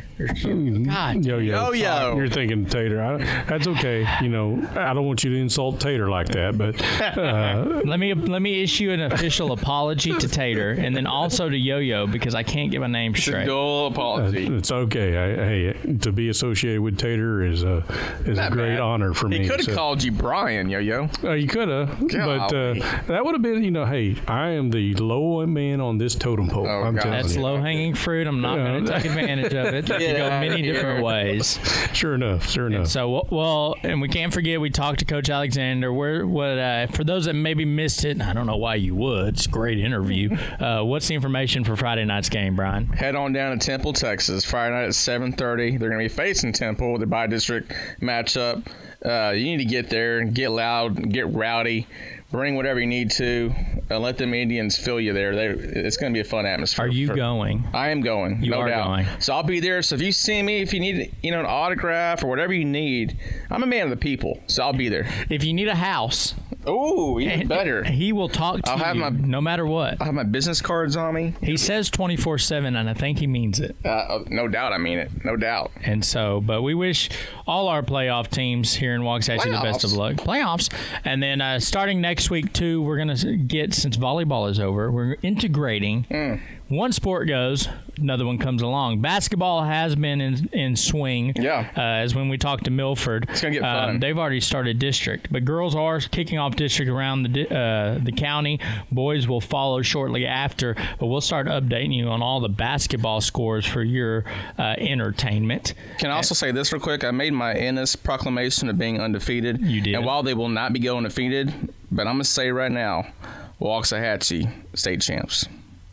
[SPEAKER 4] God,
[SPEAKER 5] yo yo,
[SPEAKER 3] yo yo.
[SPEAKER 5] You're thinking Tater. I, that's okay. You know, I don't want you to insult Tater like that, but uh,
[SPEAKER 4] let me let me issue an official apology to Tater, and then also to Yo Yo because I can't get my name straight.
[SPEAKER 3] It's a dual apology.
[SPEAKER 5] Uh, it's okay. I, hey, to be associated with Tater is a is
[SPEAKER 3] Not
[SPEAKER 5] a great
[SPEAKER 3] bad.
[SPEAKER 5] honor for
[SPEAKER 3] he
[SPEAKER 5] me.
[SPEAKER 3] He could have
[SPEAKER 5] so.
[SPEAKER 3] called you Brian, Yo Yo.
[SPEAKER 5] Uh, you could have, but uh, that would have been, you know, hey, I am the low man on this totem pole.
[SPEAKER 3] Oh,
[SPEAKER 5] I'm
[SPEAKER 3] God.
[SPEAKER 5] telling
[SPEAKER 4] That's
[SPEAKER 5] you.
[SPEAKER 4] low hanging fruit. I'm not
[SPEAKER 5] Yeah.
[SPEAKER 4] going to take advantage of it. It
[SPEAKER 3] Get
[SPEAKER 4] can go
[SPEAKER 3] outta
[SPEAKER 4] many
[SPEAKER 3] here.
[SPEAKER 4] different ways.
[SPEAKER 5] Sure enough, sure enough.
[SPEAKER 4] So, well, and we can't forget we talked to Coach Alexander. Where, what, uh, for those that maybe missed it, I don't know why you would. It's a great interview. Uh, what's the information for Friday night's game, Brian?
[SPEAKER 3] Head on down to Temple, Texas, Friday night at seven thirty. They're going to be facing Temple with a bi-district matchup. Uh, you need to get there and get loud, get rowdy. Bring whatever you need to, and let them Indians fill you there. They, it's going to be a fun atmosphere.
[SPEAKER 4] Are you
[SPEAKER 3] for,
[SPEAKER 4] going?
[SPEAKER 3] I am going.
[SPEAKER 4] You
[SPEAKER 3] no
[SPEAKER 4] are
[SPEAKER 3] doubt.
[SPEAKER 4] going.
[SPEAKER 3] So I'll be there. So if you see me, if you need, you know, an autograph or whatever you need, I'm a man of the people, so I'll be there.
[SPEAKER 4] If you need a house,
[SPEAKER 3] oh, even better.
[SPEAKER 4] He will talk to
[SPEAKER 3] I'll have
[SPEAKER 4] you
[SPEAKER 3] my,
[SPEAKER 4] no matter what.
[SPEAKER 3] I have my business cards on me.
[SPEAKER 4] He says twenty-four seven, and I think he means it.
[SPEAKER 3] Uh, no doubt, I mean it. No doubt.
[SPEAKER 4] And so, but we wish all our playoff teams here in Waxahachie the best of luck. Playoffs. And then uh, starting next week, too, we're going to get, since volleyball is over, we're integrating. Mm. One sport goes, another one comes along. Basketball has been in, in swing.
[SPEAKER 3] Yeah.
[SPEAKER 4] Uh, as when we talked to Milford.
[SPEAKER 3] It's going to get fun.
[SPEAKER 4] Um, they've already started district. But girls are kicking off district around the uh, the county. Boys will follow shortly after. But we'll start updating you on all the basketball scores for your uh, entertainment.
[SPEAKER 3] Can I also say this real quick? I made my Ennis proclamation of being undefeated.
[SPEAKER 4] You did.
[SPEAKER 3] And while they will not be going undefeated, but I'm going to say right now, Waxahachie state champs.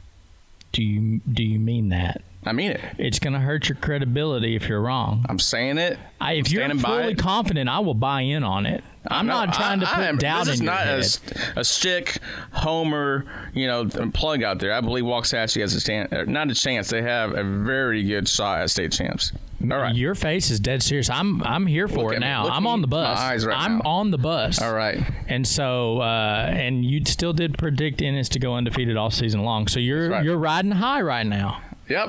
[SPEAKER 4] Do you do you mean that?
[SPEAKER 3] I mean it.
[SPEAKER 4] It's going to hurt your credibility if you're wrong.
[SPEAKER 3] I'm saying it.
[SPEAKER 4] I, if
[SPEAKER 3] I'm
[SPEAKER 4] you're fully confident, I will buy in on it. I'm
[SPEAKER 3] no,
[SPEAKER 4] not trying to
[SPEAKER 3] I,
[SPEAKER 4] put
[SPEAKER 3] I am,
[SPEAKER 4] doubt
[SPEAKER 3] this
[SPEAKER 4] in
[SPEAKER 3] is
[SPEAKER 4] your head.
[SPEAKER 3] This is not a, a stick, homer, you know, plug out there. I believe Waxahachie has a stand, not a chance. They have a very good shot at state champs. All right.
[SPEAKER 4] Your face is dead serious. I'm I'm here for
[SPEAKER 3] Look
[SPEAKER 4] it
[SPEAKER 3] at me.
[SPEAKER 4] now.
[SPEAKER 3] Look
[SPEAKER 4] I'm
[SPEAKER 3] me
[SPEAKER 4] on the
[SPEAKER 3] in my
[SPEAKER 4] bus.
[SPEAKER 3] eyes right
[SPEAKER 4] I'm
[SPEAKER 3] now.
[SPEAKER 4] on the bus.
[SPEAKER 3] All right.
[SPEAKER 4] And so, uh, and you still did predict Ennis to go undefeated all season long. So you're
[SPEAKER 3] right.
[SPEAKER 4] you're riding high right now.
[SPEAKER 3] Yep.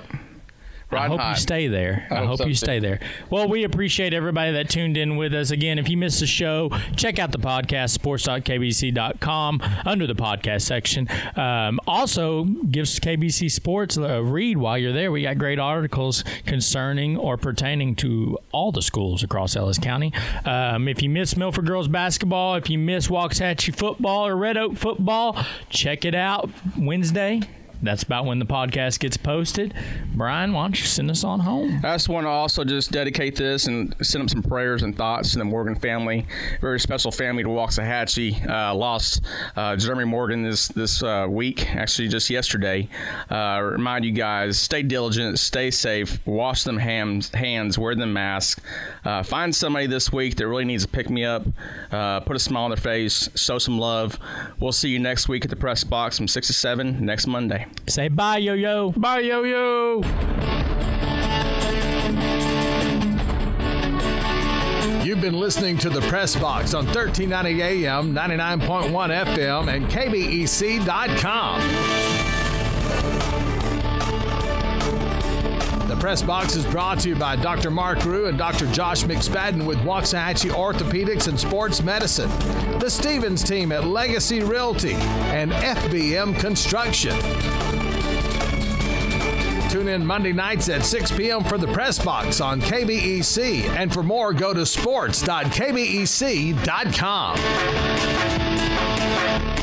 [SPEAKER 4] I hope
[SPEAKER 3] high.
[SPEAKER 4] you stay there. I,
[SPEAKER 3] I
[SPEAKER 4] hope,
[SPEAKER 3] hope so
[SPEAKER 4] you
[SPEAKER 3] too.
[SPEAKER 4] stay there. Well, we appreciate everybody that tuned in with us. Again, if you missed the show, check out the podcast, sports dot k b c dot com, under the podcast section. Um, also, give K B C Sports a read while you're there. We got great articles concerning or pertaining to all the schools across Ellis County. Um, if you miss Milford Girls Basketball, if you miss Waxahachie football or Red Oak football, check it out Wednesday. that's about when the podcast gets posted. Brian, why don't you send us on home?
[SPEAKER 3] I just want to also just dedicate this and send up some prayers and thoughts to the Morgan family. Very special family to Waxahachie. Uh, lost uh, Jeremy Morgan this this uh, week, actually just yesterday. Uh, remind you guys, stay diligent, stay safe, wash them hands, hands wear them masks. Uh, find somebody this week that really needs to pick me up. Uh, put a smile on their face, show some love. We'll see you next week at the Press Box from six to seven next Monday.
[SPEAKER 4] Say bye, Yo-Yo.
[SPEAKER 5] Bye, Yo-Yo.
[SPEAKER 2] You've been listening to the Press Box on thirteen ninety A M, ninety-nine point one F M, and K B E C dot com. The Press Box is brought to you by Doctor Mark Rue and Doctor Josh McSpadden with Waxahachie Orthopedics and Sports Medicine, the Stevens team at Legacy Realty, and F B M Construction. Tune in Monday nights at six p.m. for the Press Box on K B E C. And for more, go to sports dot K B E C dot com.